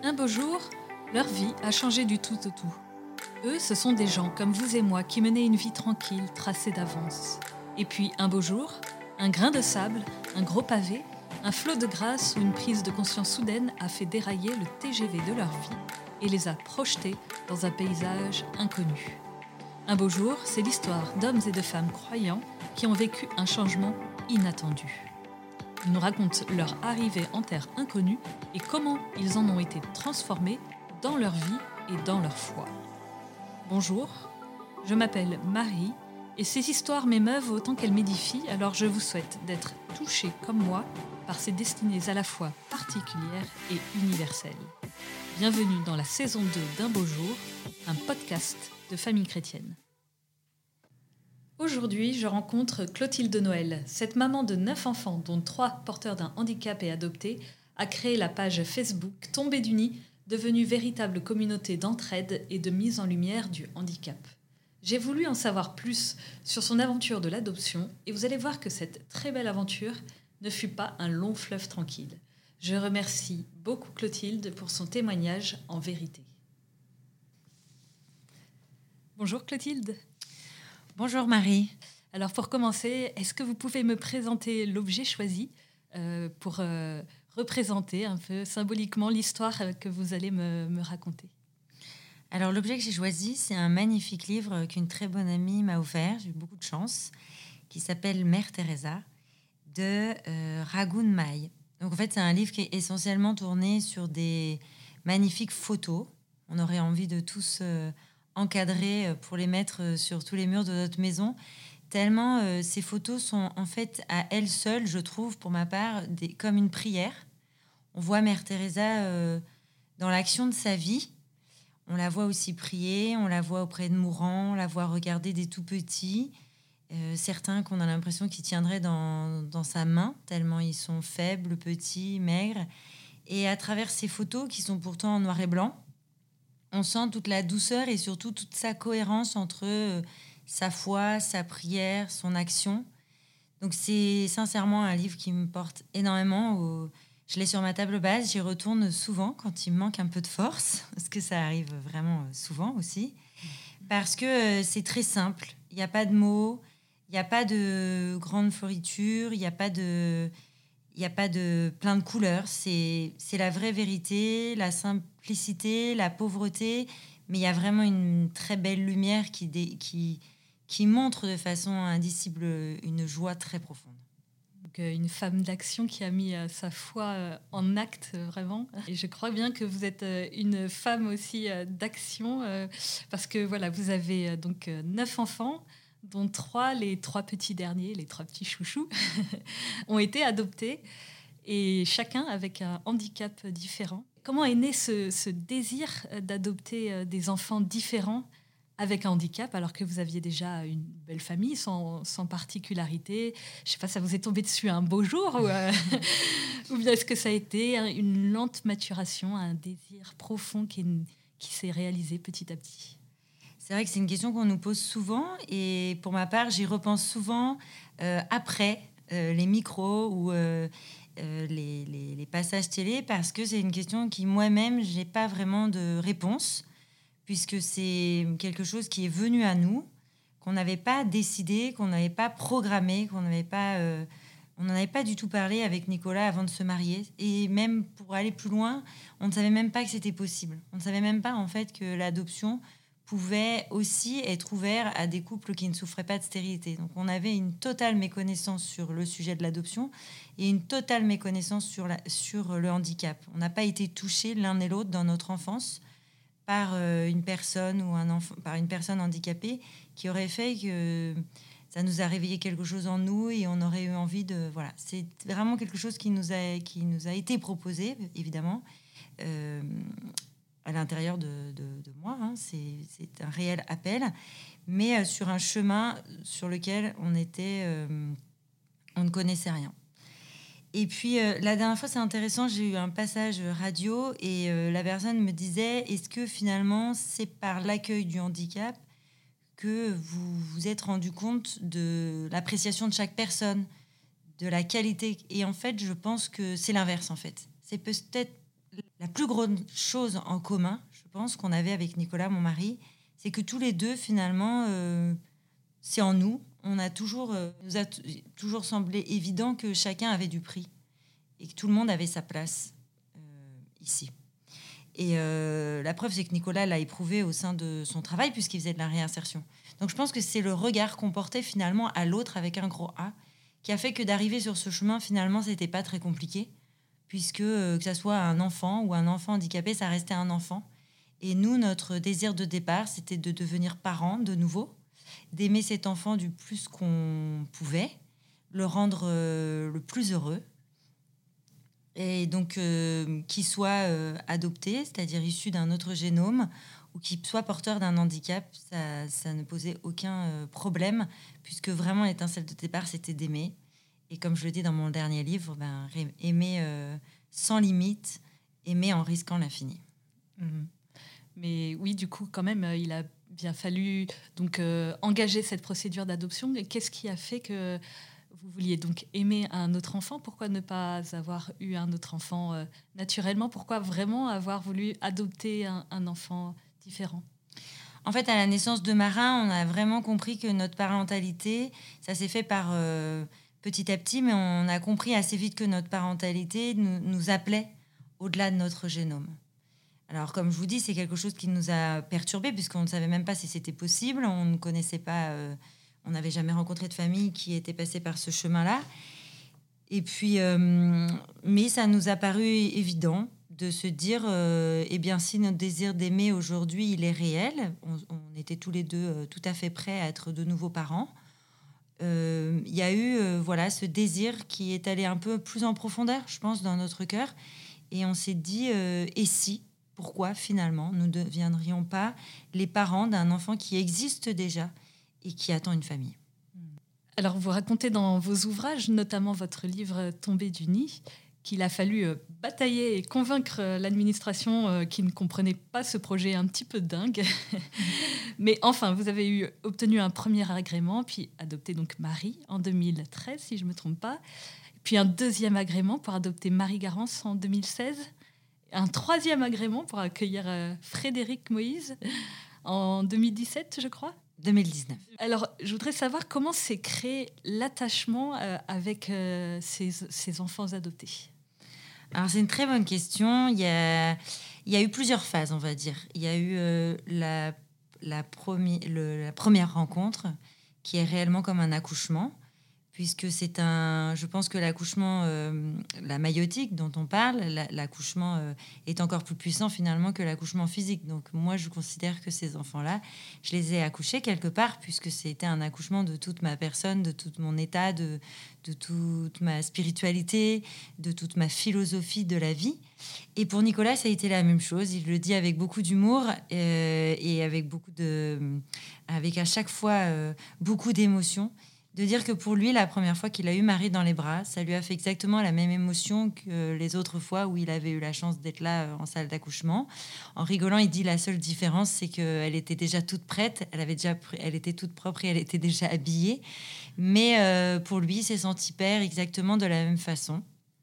Un beau jour, leur vie a changé du tout au tout. Eux, ce sont des gens comme vous et moi qui menaient une vie tranquille, tracée d'avance. Et puis, un beau jour, un grain de sable, un gros pavé, un flot de grâce ou une prise de conscience soudaine a fait dérailler le TGV de leur vie et les a projetés dans un paysage inconnu. Un beau jour, c'est l'histoire d'hommes et de femmes croyants qui ont vécu un changement inattendu. Ils nous racontent leur arrivée en terre inconnue et comment ils en ont été transformés dans leur vie et dans leur foi. Bonjour, je m'appelle Marie et ces histoires m'émeuvent autant qu'elles m'édifient, alors je vous souhaite d'être touchés comme moi par ces destinées à la fois particulières et universelles. Bienvenue dans la saison 2 d'Un beau jour, un podcast de famille chrétienne. Aujourd'hui, je rencontre Clotilde Noël. Cette maman de 9 enfants, dont 3 porteurs d'un handicap et adoptés, a créé la page Facebook Tombée du nid, devenue véritable communauté d'entraide et de mise en lumière du handicap. J'ai voulu en savoir plus sur son aventure de l'adoption et vous allez voir que cette très belle aventure ne fut pas un long fleuve tranquille. Je remercie beaucoup Clotilde pour son témoignage en vérité. Bonjour Clotilde. Bonjour Marie. Alors pour commencer, est-ce que vous pouvez me présenter l'objet choisi pour représenter un peu symboliquement l'histoire que vous allez me raconter? Alors l'objet que j'ai choisi, c'est un magnifique livre qu'une très bonne amie m'a offert, j'ai eu beaucoup de chance, qui s'appelle Mère Teresa de Ragun Mai. Donc en fait, c'est un livre qui est essentiellement tourné sur des magnifiques photos. On aurait envie de tous encadrer pour les mettre sur tous les murs de notre maison, tellement ces photos sont en fait à elles seules, je trouve, pour ma part, comme une prière. On voit Mère Teresa dans l'action de sa vie. On la voit aussi prier, on la voit auprès de mourants, on la voit regarder des tout petits, certains qu'on a l'impression qu'ils tiendraient dans sa main, tellement ils sont faibles, petits, maigres. Et à travers ces photos, qui sont pourtant en noir et blanc, on sent toute la douceur et surtout toute sa cohérence entre sa foi, sa prière, son action. Donc c'est sincèrement un livre qui me porte énormément. Je l'ai sur ma table basse, j'y retourne souvent quand il me manque un peu de force, parce que ça arrive vraiment souvent aussi, parce que c'est très simple. Il n'y a pas de mots, il n'y a pas de grande floriture, il n'y a pas de plein de couleurs. C'est la vraie vérité, la simplicité, la pauvreté, mais il y a vraiment une très belle lumière qui montre de façon indicible une joie très profonde. Donc, une femme d'action qui a mis sa foi en acte, vraiment. Et je crois bien que vous êtes une femme aussi d'action, parce que voilà, vous avez donc 9 enfants, dont les 3 petits derniers, les 3 petits chouchous, ont été adoptés, et chacun avec un handicap différent. Comment est né ce désir d'adopter des enfants différents avec un handicap, alors que vous aviez déjà une belle famille, sans particularité? Je ne sais pas, ça vous est tombé dessus un beau jour ou bien est-ce que ça a été une lente maturation, un désir profond qui s'est réalisé petit à petit? C'est vrai que c'est une question qu'on nous pose souvent et pour ma part, j'y repense souvent après les micros ou les passages télé, parce que c'est une question qui moi-même, je n'ai pas vraiment de réponse, puisque c'est quelque chose qui est venu à nous, qu'on n'avait pas décidé, qu'on n'avait pas programmé, on n'en avait pas du tout parlé avec Nicolas avant de se marier. Et même pour aller plus loin, on ne savait même pas que c'était possible. On ne savait même pas en fait que l'adoption pouvait aussi être ouverte à des couples qui ne souffraient pas de stérilité. Donc on avait une totale méconnaissance sur le sujet de l'adoption et une totale méconnaissance sur le handicap. On n'a pas été touchés l'un et l'autre dans notre enfance par une personne ou un enfant, par une personne handicapée qui aurait fait que ça nous a réveillé quelque chose en nous et on aurait eu envie de... Voilà, c'est vraiment quelque chose qui nous a été proposé, évidemment, à l'intérieur de moi. Hein, c'est un réel appel, mais sur un chemin sur lequel on ne connaissait rien. Et puis, la dernière fois, c'est intéressant, j'ai eu un passage radio et la personne me disait, est-ce que finalement, c'est par l'accueil du handicap que vous vous êtes rendu compte de l'appréciation de chaque personne, de la qualité? Et en fait, je pense que c'est l'inverse, en fait. C'est peut-être La plus grande chose en commun, je pense, qu'on avait avec Nicolas, mon mari, c'est que tous les deux, finalement, c'est en nous. Nous a toujours semblé évident que chacun avait du prix et que tout le monde avait sa place ici. Et la preuve, c'est que Nicolas l'a éprouvé au sein de son travail puisqu'il faisait de la réinsertion. Donc je pense que c'est le regard qu'on portait finalement à l'autre avec un gros A qui a fait que d'arriver sur ce chemin, finalement, c'était pas très compliqué puisque que ça soit un enfant ou un enfant handicapé, ça restait un enfant. Et nous, notre désir de départ, c'était de devenir parents de nouveau, d'aimer cet enfant du plus qu'on pouvait, le rendre le plus heureux. Et donc, qu'il soit adopté, c'est-à-dire issu d'un autre génome, ou qu'il soit porteur d'un handicap, ça ne posait aucun problème, puisque vraiment l'étincelle de départ, c'était d'aimer. Et comme je le dis dans mon dernier livre, aimer sans limite, aimer en risquant l'infini. Mhm. Mais oui, du coup, quand même, il a bien fallu donc engager cette procédure d'adoption. Et qu'est-ce qui a fait que vous vouliez donc aimer un autre enfant? Pourquoi ne pas avoir eu un autre enfant naturellement? Pourquoi vraiment avoir voulu adopter un enfant différent? En fait, à la naissance de Marin, on a vraiment compris que notre parentalité, ça s'est fait par petit à petit, mais on a compris assez vite que notre parentalité nous appelait au-delà de notre génome. Alors, comme je vous dis, c'est quelque chose qui nous a perturbés, puisqu'on ne savait même pas si c'était possible. On ne connaissait pas, on n'avait jamais rencontré de famille qui était passée par ce chemin-là. Et puis, mais ça nous a paru évident de se dire, eh bien, si notre désir d'aimer aujourd'hui, il est réel, on était tous les deux tout à fait prêts à être de nouveaux parents. Il y a eu voilà, ce désir qui est allé un peu plus en profondeur, je pense, dans notre cœur. Et on s'est dit, et si, pourquoi finalement nous ne deviendrions pas les parents d'un enfant qui existe déjà et qui attend une famille? Alors, vous racontez dans vos ouvrages, notamment votre livre Tomber du nid, qu'il a fallu batailler et convaincre l'administration qui ne comprenait pas ce projet un petit peu dingue. Mais enfin, vous avez obtenu un premier agrément, puis adopté donc Marie en 2013, si je ne me trompe pas. Puis un deuxième agrément pour adopter Marie Garance en 2016. Un troisième agrément pour accueillir Frédéric Moïse en 2017, je crois. 2019. Alors, je voudrais savoir comment s'est créé l'attachement avec ces enfants adoptés. Alors, c'est une très bonne question. Il y a eu plusieurs phases, on va dire. Il y a eu la première rencontre, qui est réellement comme un accouchement, puisque je pense que l'accouchement, la maïotique dont on parle, l'accouchement est encore plus puissant finalement que l'accouchement physique. Donc moi, je considère que ces enfants-là, je les ai accouchés quelque part, puisque c'était un accouchement de toute ma personne, de tout mon état, de toute ma spiritualité, de toute ma philosophie de la vie. Et pour Nicolas, ça a été la même chose. Il le dit avec beaucoup d'humour et avec à chaque fois beaucoup d'émotion. De dire que pour lui, la première fois qu'il a eu Marie dans les bras, ça lui a fait exactement la même émotion que les autres fois où il avait eu la chance d'être là en salle d'accouchement. En rigolant, il dit la seule différence, c'est qu'elle était déjà toute prête, elle était toute propre et elle était déjà habillée. Mais pour lui, il s'est senti père exactement de la même façon.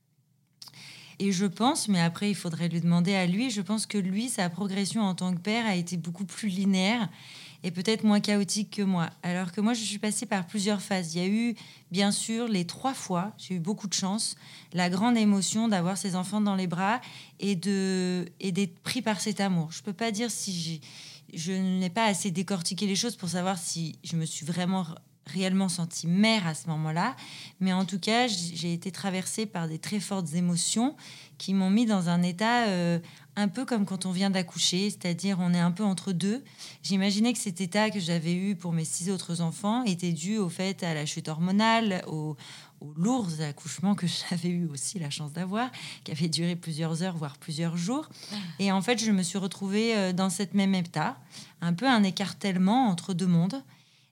Et je pense, mais après il faudrait lui demander à lui, je pense que lui, sa progression en tant que père a été beaucoup plus linéaire et peut-être moins chaotique que moi. Alors que moi, je suis passée par plusieurs phases. Il y a eu, bien sûr, les 3 fois, j'ai eu beaucoup de chance, la grande émotion d'avoir ces enfants dans les bras et d'être pris par cet amour. Je ne peux pas dire si je n'ai pas assez décortiqué les choses pour savoir si je me suis vraiment réellement sentie mère à ce moment-là. Mais en tout cas, j'ai été traversée par des très fortes émotions qui m'ont mis dans un état un peu comme quand on vient d'accoucher, c'est-à-dire on est un peu entre deux. J'imaginais que cet état que j'avais eu pour mes 6 autres enfants était dû au fait à la chute hormonale, aux lourds accouchements que j'avais eu aussi la chance d'avoir, qui avaient duré plusieurs heures, voire plusieurs jours. Et en fait, je me suis retrouvée dans cette même état, un peu un écartèlement entre deux mondes.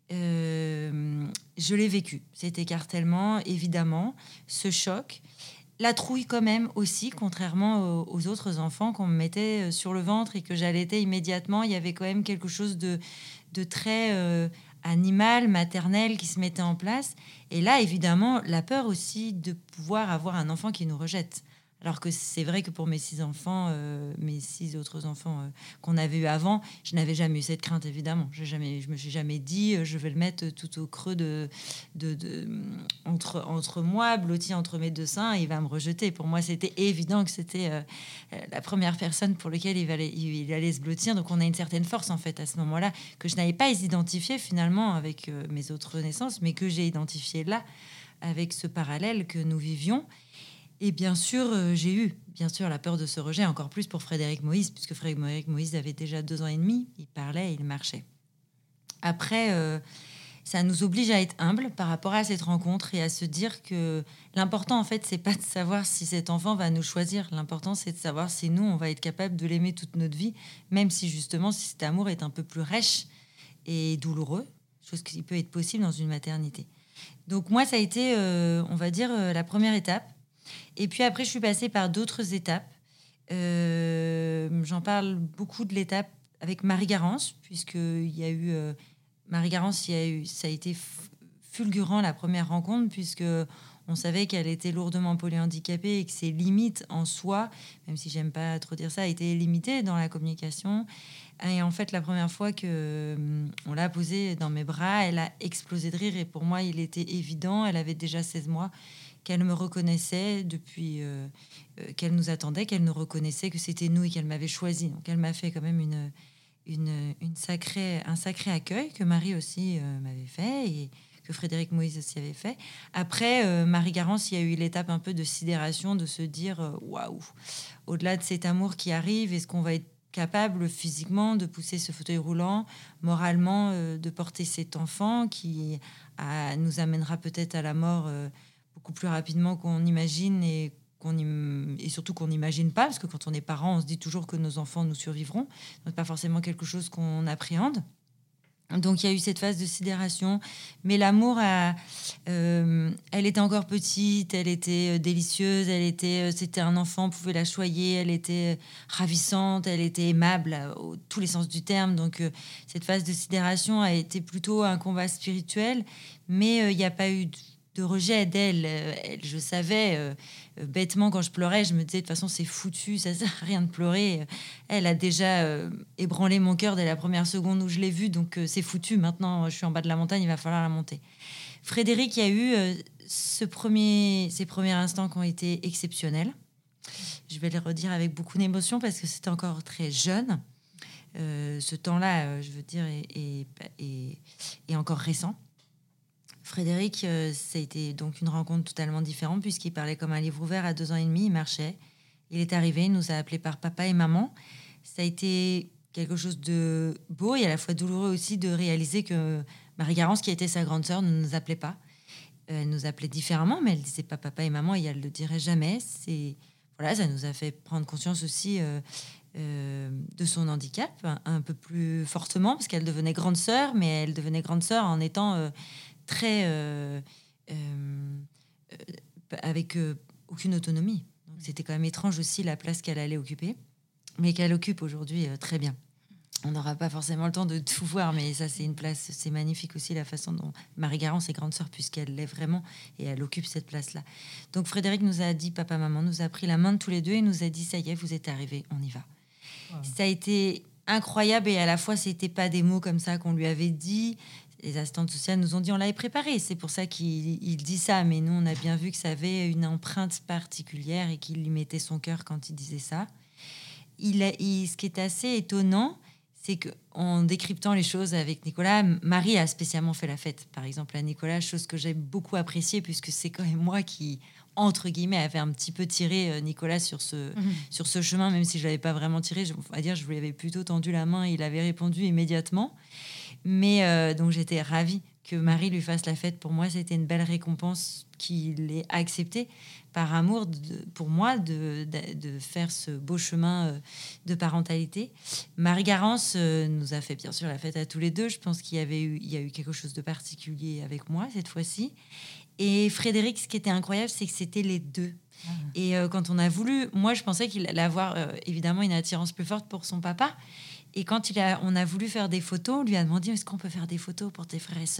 Je l'ai vécu, cet écartèlement, évidemment, ce choc. La trouille quand même aussi, contrairement aux autres enfants qu'on me mettait sur le ventre et que j'allaitais immédiatement. Il y avait quand même quelque chose de très animal, maternel qui se mettait en place. Et là, évidemment, la peur aussi de pouvoir avoir un enfant qui nous rejette. Alors que c'est vrai que pour mes 6 enfants, mes 6 autres enfants qu'on avait eu avant, je n'avais jamais eu cette crainte, évidemment. Je me suis jamais dit, je vais le mettre tout au creux entre moi, blotti entre mes deux seins, et il va me rejeter. Pour moi, c'était évident que c'était la première personne pour laquelle il allait se blottir. Donc, on a une certaine force, en fait, à ce moment-là, que je n'avais pas identifié finalement avec mes autres naissances, mais que j'ai identifié là, avec ce parallèle que nous vivions. Et bien sûr, j'ai eu la peur de ce rejet, encore plus pour Frédéric Moïse, puisque Frédéric Moïse avait déjà 2 ans et demi, il parlait, il marchait. Après, ça nous oblige à être humbles par rapport à cette rencontre et à se dire que l'important, en fait, c'est pas de savoir si cet enfant va nous choisir. L'important, c'est de savoir si nous, on va être capable de l'aimer toute notre vie, même si justement, si cet amour est un peu plus rêche et douloureux, chose qui peut être possible dans une maternité. Donc moi, ça a été, on va dire, la première étape. Et puis après, je suis passée par d'autres étapes. J'en parle beaucoup de l'étape avec Marie Garance, puisqu'il y a eu... Marie Garance, ça a été fulgurant la première rencontre, puisque on savait qu'elle était lourdement polyhandicapée et que ses limites en soi, même si j'aime pas trop dire ça, étaient limitées dans la communication. Et en fait, la première fois que on l'a posée dans mes bras, elle a explosé de rire. Et pour moi, il était évident, elle avait déjà 16 mois, qu'elle me reconnaissait depuis qu'elle nous attendait, qu'elle nous reconnaissait, que c'était nous et qu'elle m'avait choisi. Donc, elle m'a fait quand même un sacré accueil que Marie aussi m'avait fait et que Frédéric Moïse aussi avait fait. Après, Marie Garance, il y a eu l'étape un peu de sidération, de se dire waouh, au-delà de cet amour qui arrive, est-ce qu'on va être capable physiquement de pousser ce fauteuil roulant, moralement de porter cet enfant qui nous amènera peut-être à la mort beaucoup plus rapidement qu'on imagine et surtout qu'on n'imagine pas, parce que quand on est parent, on se dit toujours que nos enfants nous survivront. Donc, pas forcément quelque chose qu'on appréhende. Donc, il y a eu cette phase de sidération. Mais l'amour, elle était encore petite, elle était délicieuse, c'était un enfant, on pouvait la choyer, elle était ravissante, elle était aimable, tous les sens du terme. Donc, cette phase de sidération a été plutôt un combat spirituel, mais il n'y a pas eu de rejet d'elle. Je savais, bêtement, quand je pleurais, je me disais, de toute façon, c'est foutu, ça sert à rien de pleurer. Elle a déjà ébranlé mon cœur dès la première seconde où je l'ai vue, donc c'est foutu. Maintenant, je suis en bas de la montagne, il va falloir la monter. Frédéric, il y a eu ces premiers instants qui ont été exceptionnels. Je vais les redire avec beaucoup d'émotion parce que c'était encore très jeune. Ce temps-là, je veux dire, est encore récent. Frédéric, ça a été donc une rencontre totalement différente puisqu'il parlait comme un livre ouvert à 2 ans et demi, il marchait. Il est arrivé, il nous a appelés par papa et maman. Ça a été quelque chose de beau et à la fois douloureux aussi de réaliser que Marie Garance, qui était sa grande sœur, ne nous appelait pas. Elle nous appelait différemment, mais elle disait pas papa et maman et elle le dirait jamais. Voilà, ça nous a fait prendre conscience aussi de son handicap un peu plus fortement parce qu'elle devenait grande sœur, mais elle devenait grande sœur en étant très avec aucune autonomie. Donc, c'était quand même étrange aussi la place qu'elle allait occuper, mais qu'elle occupe aujourd'hui très bien. On n'aura pas forcément le temps de tout voir, mais ça, c'est une place, c'est magnifique aussi la façon dont Marie Garance est grande sœur, puisqu'elle l'est vraiment et elle occupe cette place-là. Donc Frédéric nous a dit, papa, maman, nous a pris la main de tous les deux et nous a dit, ça y est, vous êtes arrivés, on y va. Wow. Ça a été incroyable et à la fois, c'était pas des mots comme ça qu'on lui avait dit. Les assistantes sociales nous ont dit, on l'avait préparé. C'est pour ça qu'il dit ça, mais nous, on a bien vu que ça avait une empreinte particulière et qu'il lui mettait son cœur quand il disait ça. Ce qui est assez étonnant, c'est qu'en décryptant les choses avec Nicolas, Marie a spécialement fait la fête, par exemple, à Nicolas, chose que j'ai beaucoup appréciée, puisque c'est quand même moi qui, entre guillemets, avait un petit peu tiré Nicolas sur ce chemin, même si je ne l'avais pas vraiment tiré. Je lui avais plutôt tendu la main et il avait répondu immédiatement. Mais donc, j'étais ravie que Marie lui fasse la fête. Pour moi, c'était une belle récompense qu'il ait acceptée par amour pour moi de faire ce beau chemin de parentalité. Marie Garance nous a fait bien sûr la fête à tous les deux. Je pense qu'il y a eu quelque chose de particulier avec moi cette fois-ci. Et Frédéric, ce qui était incroyable, c'est que c'était les deux. Et quand on a voulu... Moi, je pensais qu'il allait avoir évidemment une attirance plus forte pour son papa. Et quand on a voulu faire des photos, on lui a demandé, est-ce qu'on peut faire des photos pour tes frères et sœurs ?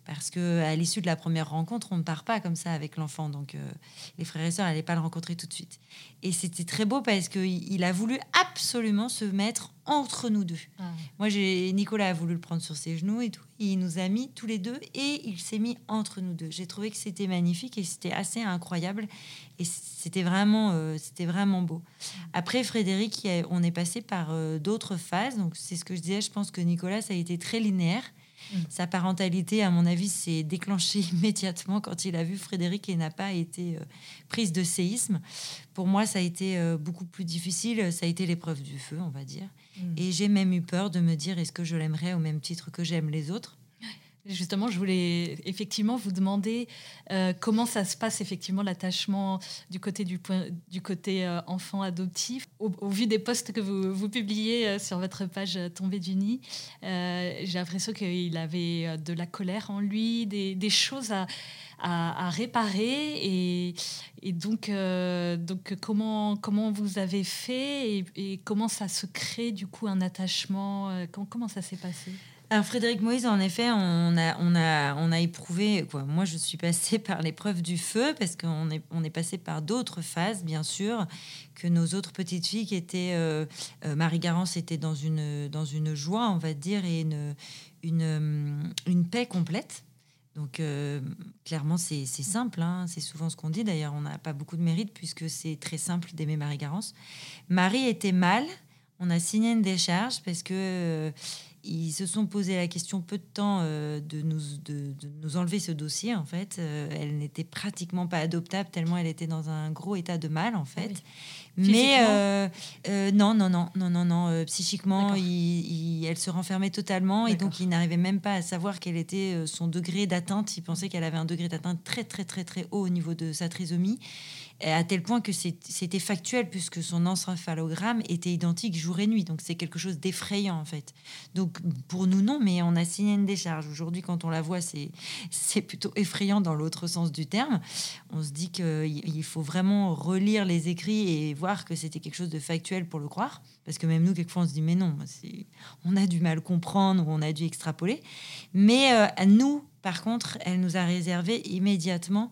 Parce qu'à l'issue de la première rencontre, on ne part pas comme ça avec l'enfant. Donc, les frères et sœurs n'allaient pas le rencontrer tout de suite. Et c'était très beau parce qu'il a voulu absolument se mettre entre nous deux. Ah. Moi, Nicolas a voulu le prendre sur ses genoux et tout. Il nous a mis tous les deux et il s'est mis entre nous deux. J'ai trouvé que c'était magnifique et c'était assez incroyable. Et c'était vraiment beau. Après, Frédéric, on est passé par d'autres phases. Donc, c'est ce que je disais. Je pense que Nicolas, ça a été très linéaire. Sa parentalité, à mon avis, s'est déclenchée immédiatement quand il a vu Frédéric et n'a pas été prise de séisme. Pour moi, ça a été beaucoup plus difficile. Ça a été l'épreuve du feu, on va dire. Et j'ai même eu peur de me dire, est-ce que je l'aimerais au même titre que j'aime les autres ? Justement, je voulais effectivement vous demander comment ça se passe effectivement l'attachement du côté enfant adoptif. Au vu des posts que vous publiez sur votre page Tombée du nid, j'ai l'impression qu'il avait de la colère en lui, des choses à réparer et donc comment vous avez fait et comment ça se crée du coup un attachement, comment ça s'est passé ? Alors Frédéric Moïse, en effet, on a éprouvé, quoi. Moi, je suis passée par l'épreuve du feu parce qu'on est passé par d'autres phases, bien sûr, que nos autres petites filles qui étaient... Marie-Garance était dans une joie, on va dire, et une paix complète. Donc, clairement, c'est simple. Hein. C'est souvent ce qu'on dit. D'ailleurs, on n'a pas beaucoup de mérite puisque c'est très simple d'aimer Marie-Garance. Marie était mal. On a signé une décharge parce que... ils se sont posé la question peu de temps de nous enlever ce dossier, en fait. Elle n'était pratiquement pas adoptable tellement elle était dans un gros état de mal, en fait. Oui. Mais non. Psychiquement, elle se renfermait totalement. D'accord. Et donc, il n'arrivait même pas à savoir quel était son degré d'atteinte. Il pensait qu'elle avait un degré d'atteinte très, très, très, très haut au niveau de sa trisomie. À tel point que c'était factuel puisque son encéphalogramme était identique jour et nuit. Donc, c'est quelque chose d'effrayant, en fait. Donc, pour nous, non, mais on a signé une décharge. Aujourd'hui, quand on la voit, c'est plutôt effrayant dans l'autre sens du terme. On se dit qu'il faut vraiment relire les écrits et voir que c'était quelque chose de factuel pour le croire. Parce que même nous, quelquefois, on se dit, mais non, on a du mal à comprendre ou on a dû extrapoler. Mais nous, par contre, elle nous a réservé immédiatement...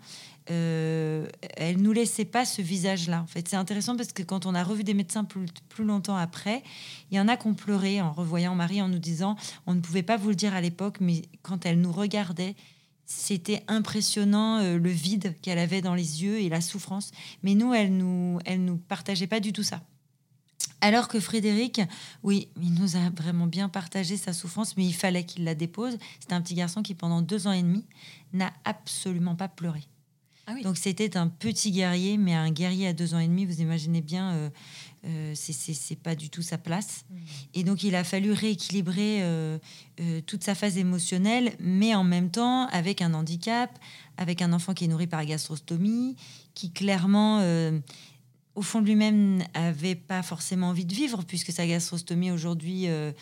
elle nous laissait pas ce visage-là. En fait, c'est intéressant parce que quand on a revu des médecins plus longtemps après, il y en a qui ont pleuré en revoyant Marie en nous disant on ne pouvait pas vous le dire à l'époque, mais quand elle nous regardait, c'était impressionnant le vide qu'elle avait dans les yeux et la souffrance. Mais nous, elle nous partageait pas du tout ça. Alors que Frédéric, oui, il nous a vraiment bien partagé sa souffrance, mais il fallait qu'il la dépose. C'était un petit garçon qui, pendant 2 ans et demi, n'a absolument pas pleuré. Ah oui. Donc c'était un petit guerrier, mais un guerrier à 2 ans et demi, vous imaginez bien, c'est pas du tout sa place. Et donc il a fallu rééquilibrer toute sa phase émotionnelle, mais en même temps avec un handicap, avec un enfant qui est nourri par gastrostomie, qui clairement... au fond de lui-même, n'avait pas forcément envie de vivre, puisque sa gastrostomie, aujourd'hui,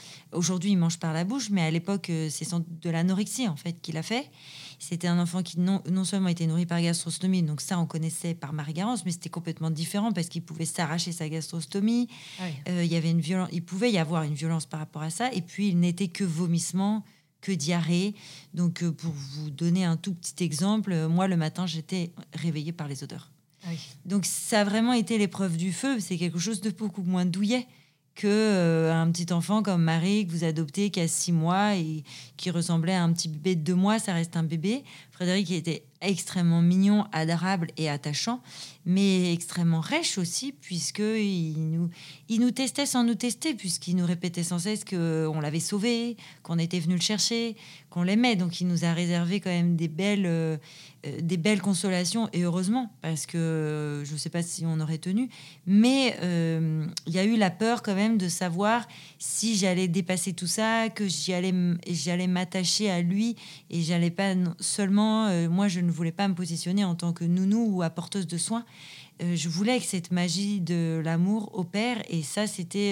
il mange par la bouche, mais à l'époque, c'est de l'anorexie, en fait, qu'il a fait. C'était un enfant qui, non seulement était nourri par gastrostomie, donc ça, on connaissait par Marie-Garance, mais c'était complètement différent, parce qu'il pouvait s'arracher sa gastrostomie. Ah oui. Il pouvait y avoir une violence par rapport à ça, et puis il n'était que vomissement, que diarrhée. Donc, pour vous donner un tout petit exemple, moi, le matin, j'étais réveillée par les odeurs. Oui. Donc ça a vraiment été l'épreuve du feu. C'est quelque chose de beaucoup moins douillet que un petit enfant comme Marie que vous adoptez qui a 6 mois et qui ressemblait à un petit bébé de 2 mois. Ça reste un bébé. Frédéric était extrêmement mignon, adorable et attachant, mais extrêmement rêche aussi, puisqu'il nous testait sans nous tester, puisqu'il nous répétait sans cesse qu'on l'avait sauvé, qu'on était venu le chercher, qu'on l'aimait. Donc il nous a réservé quand même des belles consolations, et heureusement, parce que je ne sais pas si on aurait tenu, mais il y a eu la peur quand même de savoir si j'allais dépasser tout ça, que j'allais m'attacher à lui, et j'allais pas seulement... moi, je ne voulais pas me positionner en tant que nounou ou apporteuse de soins. Je voulais que cette magie de l'amour opère, et ça,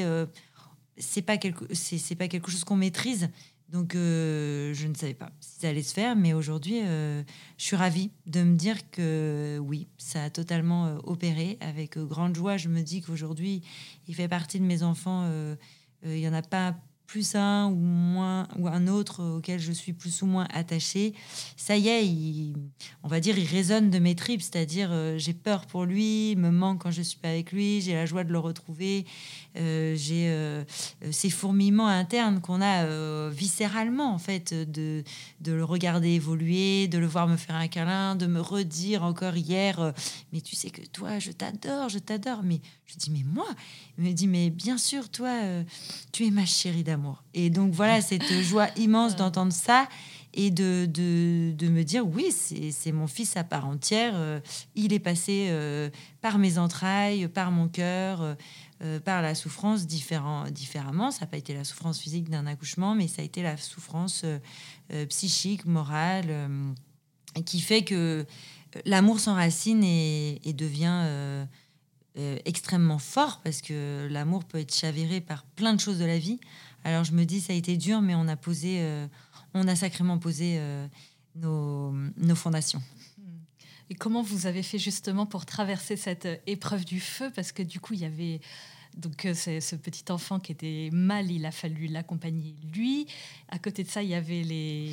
c'est pas quelque chose qu'on maîtrise. Donc, je ne savais pas si ça allait se faire, mais aujourd'hui, je suis ravie de me dire que oui, ça a totalement opéré. Avec grande joie, je me dis qu'aujourd'hui, il fait partie de mes enfants. Il n'y en a pas plus un ou moins ou un autre auquel je suis plus ou moins attachée, ça y est, on va dire, il résonne de mes tripes, c'est-à-dire j'ai peur pour lui, il me manque quand je suis pas avec lui, j'ai la joie de le retrouver, j'ai ces fourmillements internes qu'on a viscéralement en fait, de le regarder évoluer, de le voir me faire un câlin, de me redire encore hier, mais tu sais que toi, je t'adore, mais je dis mais moi, il me dit mais bien sûr toi. Tu es ma chérie d'amour. Et donc voilà, cette joie immense d'entendre ça et de me dire, oui, c'est mon fils à part entière. Il est passé par mes entrailles, par mon cœur, par la souffrance différemment. Ça n'a pas été la souffrance physique d'un accouchement, mais ça a été la souffrance psychique, morale, qui fait que l'amour s'enracine et devient... extrêmement fort parce que l'amour peut être chaviré par plein de choses de la vie. Alors je me dis ça a été dur, mais on a sacrément posé nos fondations. Et comment vous avez fait justement pour traverser cette épreuve du feu? Parce que du coup, il y avait donc c'est ce petit enfant qui était mal, il a fallu l'accompagner lui. À côté de ça, il y avait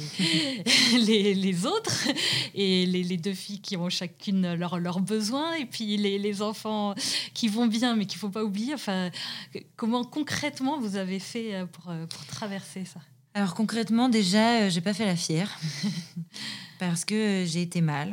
les autres et les deux filles qui ont chacune leurs besoins. Et puis les enfants qui vont bien, mais qu'il ne faut pas oublier. Enfin, comment concrètement vous avez fait pour traverser ça? Alors concrètement, déjà, j'ai pas fait la fière parce que j'ai été mal.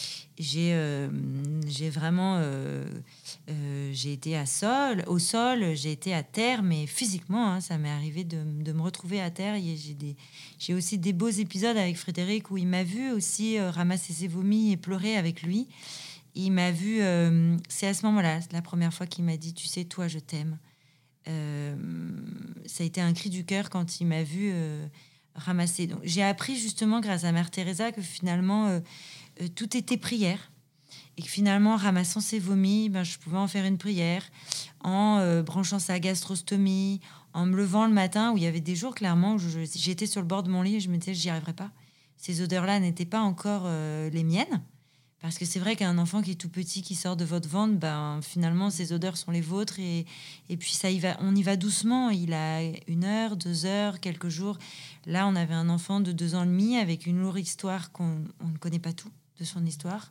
J'ai vraiment j'ai été au sol, j'ai été à terre, mais physiquement, hein, ça m'est arrivé de me retrouver à terre. J'ai aussi des beaux épisodes avec Frédéric où il m'a vu aussi ramasser ses vomis et pleurer avec lui. Il m'a vu, c'est à ce moment-là, la première fois qu'il m'a dit, tu sais, toi, je t'aime. Ça a été un cri du cœur quand il m'a vu ramasser. Donc, j'ai appris justement grâce à Mère Teresa que finalement tout était prière et que finalement en ramassant ses vomis, ben, je pouvais en faire une prière, en branchant sa gastrostomie, en me levant le matin où il y avait des jours clairement où j'étais sur le bord de mon lit et je me disais j'y arriverai pas. Ces odeurs-là n'étaient pas encore les miennes. Parce que c'est vrai qu'un enfant qui est tout petit, qui sort de votre ventre, ben, finalement, ses odeurs sont les vôtres. Et puis, on y va doucement. Il a 1 heure, 2 heures, quelques jours. Là, on avait un enfant de 2 ans et demi avec une lourde histoire on ne connaît pas tout de son histoire.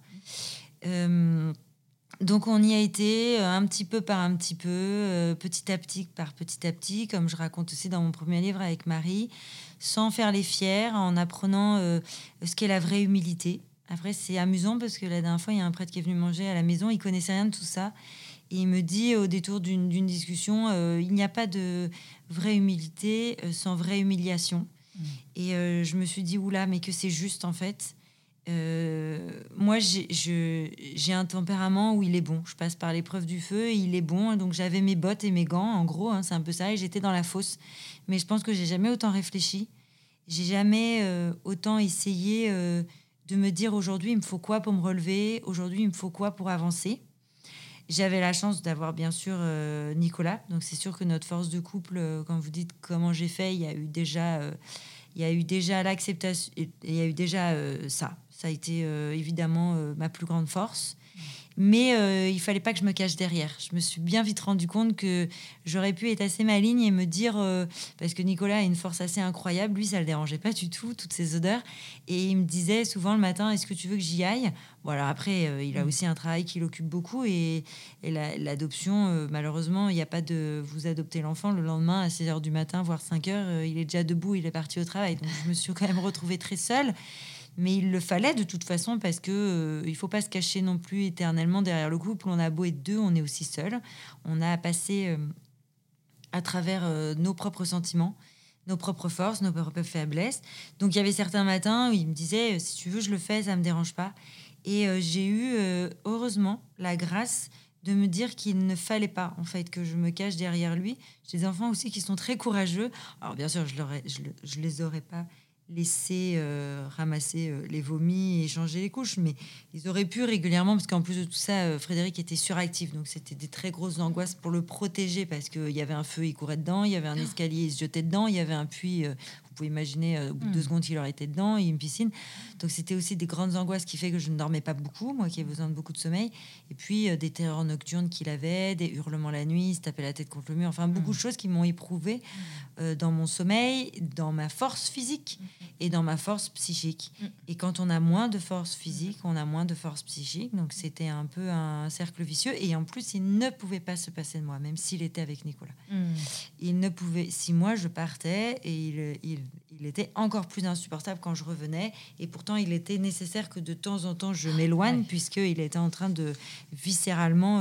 Donc, on y a été un petit peu par un petit peu, petit à petit, comme je raconte aussi dans mon premier livre avec Marie, sans faire les fiers, en apprenant ce qu'est la vraie humilité. Après, c'est amusant parce que la dernière fois, il y a un prêtre qui est venu manger à la maison. Il connaissait rien de tout ça. Et il me dit, au détour d'une discussion, il n'y a pas de vraie humilité sans vraie humiliation. Et je me suis dit, oula, mais que c'est juste, en fait. Moi, j'ai un tempérament où il est bon. Je passe par l'épreuve du feu et il est bon. Donc, j'avais mes bottes et mes gants, en gros. Hein, c'est un peu ça. Et j'étais dans la fosse. Mais je pense que j'ai jamais autant réfléchi. J'ai jamais autant essayé... de me dire aujourd'hui, il me faut quoi pour me relever, aujourd'hui, il me faut quoi pour avancer. J'avais la chance d'avoir, bien sûr, Nicolas. Donc, c'est sûr que notre force de couple, quand vous dites comment j'ai fait, il y a eu déjà l'acceptation, il y a eu déjà ça. Ça a été évidemment ma plus grande force. Mais il fallait pas que je me cache derrière. Je me suis bien vite rendu compte que j'aurais pu être assez maligne et me dire... parce que Nicolas a une force assez incroyable. Lui, ça le dérangeait pas du tout, toutes ces odeurs. Et il me disait souvent le matin, est-ce que tu veux que j'y aille? Bon, alors après, il a aussi un travail qui l'occupe beaucoup. Et l'adoption, malheureusement, il n'y a pas de... Vous adoptez l'enfant le lendemain à 6 heures du matin, voire 5 heures. Il est déjà debout, il est parti au travail. Donc, je me suis quand même retrouvée très seule. Mais il le fallait de toute façon parce que il faut pas se cacher non plus éternellement derrière le couple. On a beau être deux, on est aussi seul. On a à passer à travers nos propres sentiments, nos propres forces, nos propres faiblesses. Donc il y avait certains matins où il me disait si tu veux je le fais, ça me dérange pas. Et j'ai eu heureusement la grâce de me dire qu'il ne fallait pas en fait que je me cache derrière lui. J'ai des enfants aussi qui sont très courageux. Alors bien sûr je les aurais pas laisser ramasser les vomis et changer les couches, mais ils auraient pu régulièrement, parce qu'en plus de tout ça, Frédéric était suractif, donc c'était des très grosses angoisses pour le protéger, parce qu'il y avait un feu, il courait dedans, il y avait un escalier, il se jetait dedans, il y avait un puits, faut pouvez imaginer au bout de 2 secondes qu'il aurait été dedans, et une piscine. Donc c'était aussi des grandes angoisses qui fait que je ne dormais pas beaucoup, moi qui ai besoin de beaucoup de sommeil. Et puis des terreurs nocturnes qu'il avait, des hurlements la nuit, il se tapait la tête contre le mur, enfin beaucoup de choses qui m'ont éprouvé dans mon sommeil, dans ma force physique et dans ma force psychique. Et quand on a moins de force physique, on a moins de force psychique. Donc c'était un peu un cercle vicieux. Et en plus, il ne pouvait pas se passer de moi, même s'il était avec Nicolas. Il ne pouvait... Si moi, je partais, et il était encore plus insupportable quand je revenais. Et pourtant, il était nécessaire que de temps en temps, je m'éloigne, puisqu'il était en train de viscéralement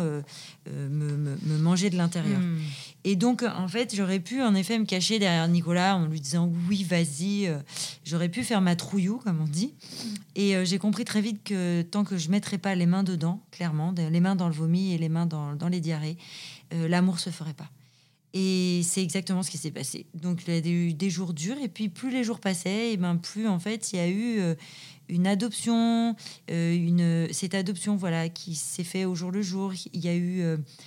me manger de l'intérieur. Et donc, en fait, j'aurais pu, en effet, me cacher derrière Nicolas en lui disant « oui, vas-y ». J'aurais pu faire ma trouillou, comme on dit. Et j'ai compris très vite que tant que je ne mettrais pas les mains dedans, clairement, les mains dans le vomi et les mains dans les diarrhées, l'amour ne se ferait pas. Et c'est exactement ce qui s'est passé. Donc, il y a eu des jours durs. Et puis, plus les jours passaient, et ben, plus, en fait, il y a eu une adoption, cette adoption voilà, qui s'est faite au jour le jour. Il y a eu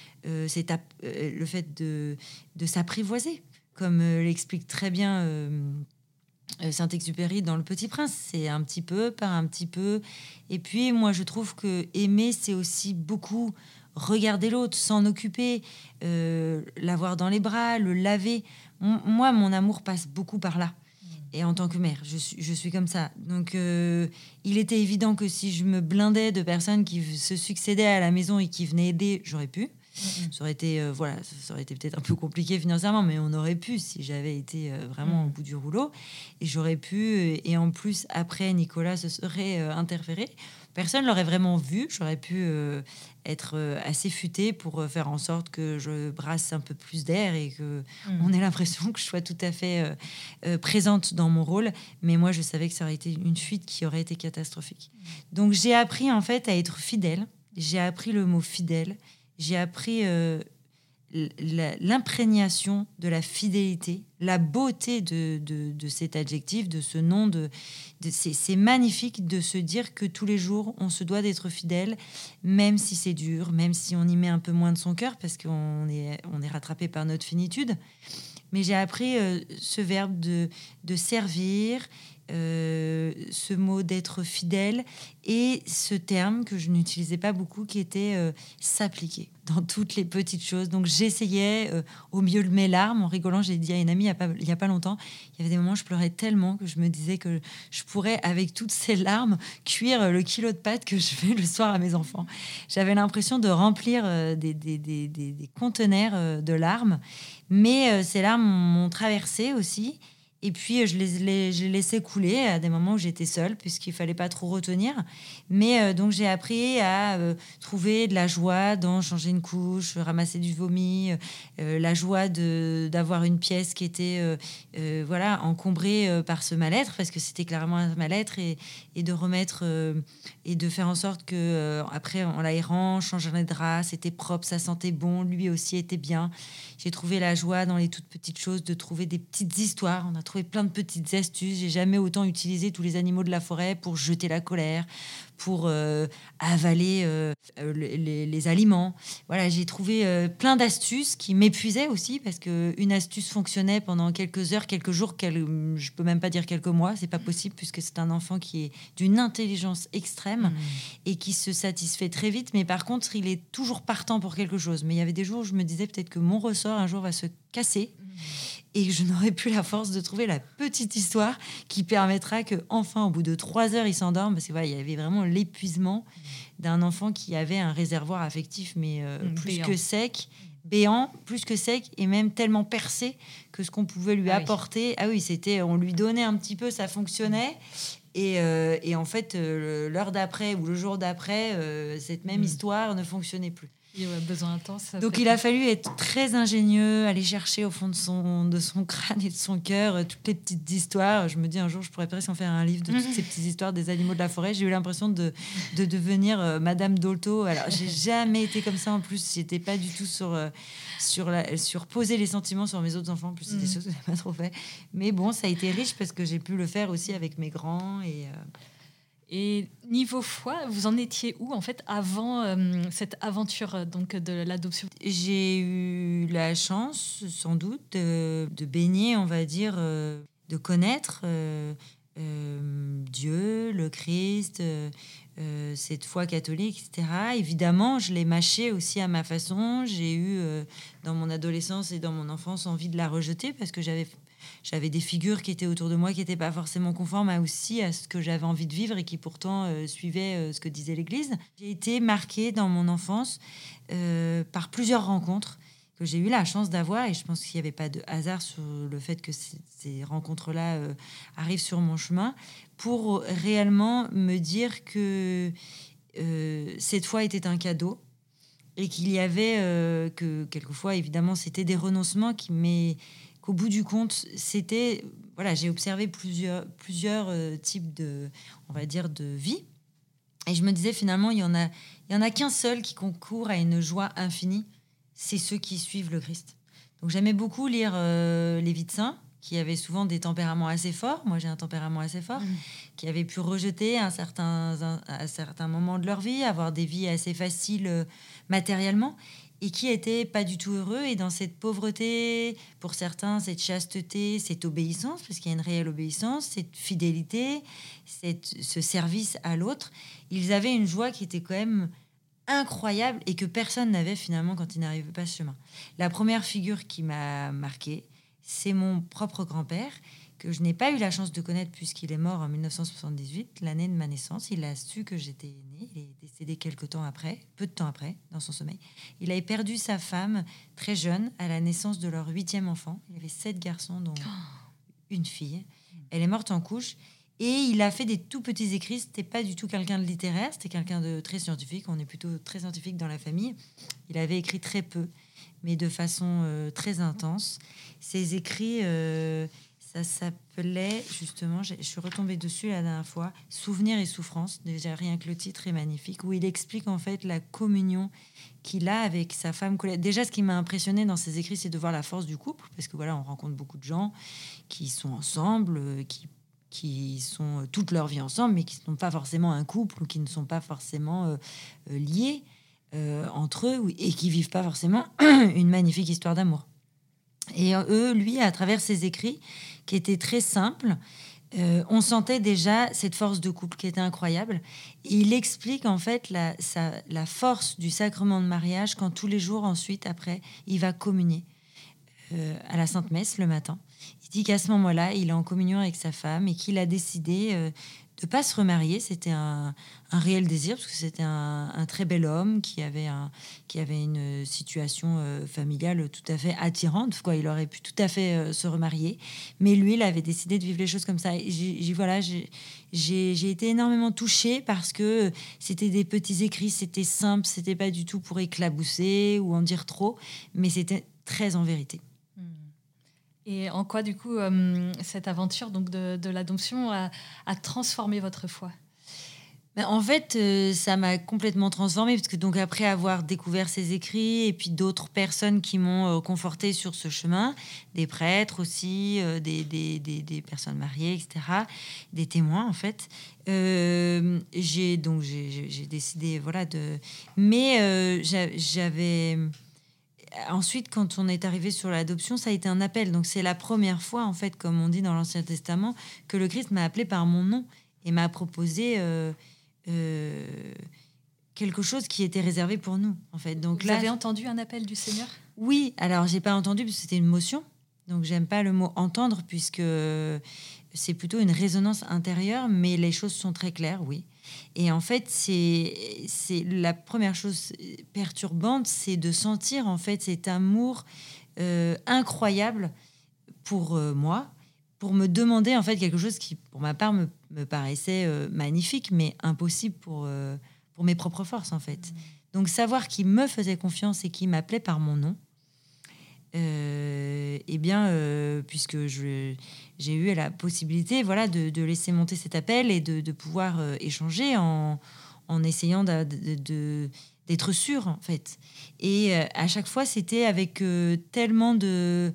le fait de s'apprivoiser, comme l'explique très bien Saint-Exupéry dans Le Petit Prince. C'est un petit peu par un petit peu. Et puis, moi, je trouve que aimer, c'est aussi beaucoup regarder l'autre, s'en occuper, l'avoir dans les bras, le laver. Moi, mon amour passe beaucoup par là. Et en tant que mère, je suis comme ça. Donc, il était évident que si je me blindais de personnes qui se succédaient à la maison et qui venaient aider, j'aurais pu. Ça aurait été peut-être un peu compliqué financièrement, mais on aurait pu si j'avais été vraiment au bout du rouleau. Et j'aurais pu, et en plus, après, Nicolas se serait interféré. Personne l'aurait vraiment vu. J'aurais pu être assez futée pour faire en sorte que je brasse un peu plus d'air et que on ait l'impression que je sois tout à fait présente dans mon rôle. Mais moi, je savais que ça aurait été une fuite qui aurait été catastrophique. Donc, j'ai appris en fait à être fidèle. J'ai appris le mot fidèle. J'ai appris l'imprégnation de la fidélité, la beauté de cet adjectif, de ce nom. C'est magnifique de se dire que tous les jours, on se doit d'être fidèle, même si c'est dur, même si on y met un peu moins de son cœur, parce qu'on est rattrapé par notre finitude. Mais j'ai appris ce verbe de servir, ce mot d'être fidèle et ce terme que je n'utilisais pas beaucoup qui était s'appliquer dans toutes les petites choses. Donc j'essayais au mieux de mes larmes. En rigolant, j'ai dit à une amie il y a pas longtemps, il y avait des moments où je pleurais tellement que je me disais que je pourrais avec toutes ces larmes cuire le kilo de pâtes que je fais le soir à mes enfants. J'avais l'impression de remplir des conteneurs de larmes, mais ces larmes m'ont traversée aussi. Et puis, je les laissais couler à des moments où j'étais seule, puisqu'il ne fallait pas trop retenir. Mais donc, j'ai appris à trouver de la joie dans changer une couche, ramasser du vomi, la joie d'avoir une pièce qui était encombrée par ce mal-être, parce que c'était clairement un mal-être, et de remettre et de faire en sorte que, après, en l'aérant, changeant les draps, c'était propre, ça sentait bon, lui aussi était bien. J'ai trouvé la joie dans les toutes petites choses, de trouver des petites histoires. On a trouvé plein de petites astuces. J'ai jamais autant utilisé tous les animaux de la forêt pour jeter la colère, pour avaler les aliments. Voilà, j'ai trouvé plein d'astuces qui m'épuisaient aussi, parce qu'une astuce fonctionnait pendant quelques heures, quelques jours, je peux même pas dire quelques mois, c'est pas possible, puisque c'est un enfant qui est d'une intelligence extrême et qui se satisfait très vite, mais par contre, il est toujours partant pour quelque chose. Mais il y avait des jours où je me disais peut-être que mon ressort un jour va se casser et que je n'aurai plus la force de trouver la petite histoire qui permettra que, enfin, au bout de 3 heures, il s'endorme. Parce que voilà, il y avait vraiment l'épuisement d'un enfant qui avait un réservoir affectif, mais plus que sec, béant, plus que sec, et même tellement percé que ce qu'on pouvait lui apporter, on lui donnait un petit peu, ça fonctionnait. Et en fait, l'heure d'après ou le jour d'après, cette même histoire ne fonctionnait plus. Besoin intense. Donc, il a fallu être très ingénieux, aller chercher au fond de son crâne et de son cœur toutes les petites histoires. Je me dis, un jour, je pourrais presque en faire un livre de toutes ces petites histoires des animaux de la forêt. J'ai eu l'impression de devenir Madame Dolto. Alors, j'ai jamais été comme ça. En plus, j'étais pas du tout sur poser les sentiments sur mes autres enfants. En plus, c'est des choses que j'ai pas trop fait. Mais bon, ça a été riche parce que j'ai pu le faire aussi avec mes grands Et niveau foi, vous en étiez où en fait avant cette aventure donc de l'adoption? J'ai eu la chance, sans doute, de baigner, on va dire, connaître Dieu, le Christ, cette foi catholique, etc. Évidemment, je l'ai mâché aussi à ma façon. J'ai eu, dans mon adolescence et dans mon enfance, envie de la rejeter parce que j'avais des figures qui étaient autour de moi qui n'étaient pas forcément conformes aussi à ce que j'avais envie de vivre et qui pourtant suivaient ce que disait l'Église. J'ai été marquée dans mon enfance par plusieurs rencontres que j'ai eu la chance d'avoir, et je pense qu'il n'y avait pas de hasard sur le fait que ces rencontres-là arrivent sur mon chemin, pour réellement me dire que cette foi était un cadeau, et qu'il y avait que quelquefois, évidemment, c'était des renoncements, mais qu'au bout du compte, c'était... Voilà, j'ai observé plusieurs types de, on va dire, de vie, et je me disais finalement, il y en a qu'un seul qui concourt à une joie infinie, c'est ceux qui suivent le Christ. Donc j'aimais beaucoup lire les vies de saints, qui avaient souvent des tempéraments assez forts. Moi, j'ai un tempérament assez fort, qui avaient pu rejeter à certains moments de leur vie, avoir des vies assez faciles matériellement, et qui étaient pas du tout heureux. Et dans cette pauvreté, pour certains, cette chasteté, cette obéissance, parce qu'il y a une réelle obéissance, cette fidélité, ce service à l'autre, ils avaient une joie qui était quand même incroyable et que personne n'avait finalement quand ils n'arrivaient pas à ce chemin. La première figure qui m'a marquée, c'est mon propre grand-père, que je n'ai pas eu la chance de connaître puisqu'il est mort en 1978, l'année de ma naissance. Il a su que j'étais née. Il est décédé peu de temps après, dans son sommeil. Il avait perdu sa femme très jeune à la naissance de leur 8e enfant. Il avait 7 garçons, dont une fille. Elle est morte en couche. Et il a fait des tout petits écrits. C'était pas du tout quelqu'un de littéraire, c'était quelqu'un de très scientifique. On est plutôt très scientifique dans la famille. Il avait écrit très peu, mais de façon très intense. Ses écrits, ça s'appelait justement, je suis retombée dessus la dernière fois, Souvenirs et souffrances. Déjà rien que le titre est magnifique, où il explique en fait la communion qu'il a avec sa femme Colette. Déjà, ce qui m'a impressionné dans ses écrits, c'est de voir la force du couple, parce que voilà, on rencontre beaucoup de gens qui sont ensemble, qui sont toute leur vie ensemble, mais qui ne sont pas forcément un couple ou qui ne sont pas forcément liés entre eux et qui vivent pas forcément une magnifique histoire d'amour. Et lui, à travers ses écrits, qui étaient très simples, on sentait déjà cette force de couple qui était incroyable. Et il explique en fait la force du sacrement de mariage quand tous les jours ensuite, après, il va communier à la Sainte Messe le matin. Il dit qu'à ce moment-là, il est en communion avec sa femme et qu'il a décidé de ne pas se remarier. C'était un réel désir, parce que c'était un très bel homme qui avait une situation familiale tout à fait attirante. Quoi. Il aurait pu tout à fait se remarier. Mais lui, il avait décidé de vivre les choses comme ça. Et j'ai été énormément touchée parce que c'était des petits écrits, c'était simple, c'était pas du tout pour éclabousser ou en dire trop, mais c'était très en vérité. Et en quoi, du coup, cette aventure donc de l'adoption a transformé votre foi ? En fait, ça m'a complètement transformée, parce que donc après avoir découvert ces écrits et puis d'autres personnes qui m'ont confortée sur ce chemin, des prêtres aussi, des personnes mariées, etc., des témoins en fait, j'ai décidé de... Mais j'avais... Ensuite, quand on est arrivé sur l'adoption, ça a été un appel. Donc, c'est la première fois, en fait, comme on dit dans l'Ancien Testament, que le Christ m'a appelé par mon nom et m'a proposé quelque chose qui était réservé pour nous, en fait. Donc, Vous avez entendu un appel du Seigneur ? Oui. Alors, j'ai pas entendu parce que c'était une motion. Donc, j'aime pas le mot entendre puisque c'est plutôt une résonance intérieure, mais les choses sont très claires, oui. Et en fait, c'est la première chose perturbante, c'est de sentir en fait cet amour incroyable pour moi, pour me demander en fait quelque chose qui, pour ma part, me paraissait magnifique, mais impossible pour mes propres forces en fait. Donc savoir qu'il me faisait confiance et qu'il m'appelait par mon nom, puisque j'ai eu la possibilité de laisser monter cet appel et de pouvoir échanger en essayant d'être sûr en fait. Et à chaque fois c'était avec tellement de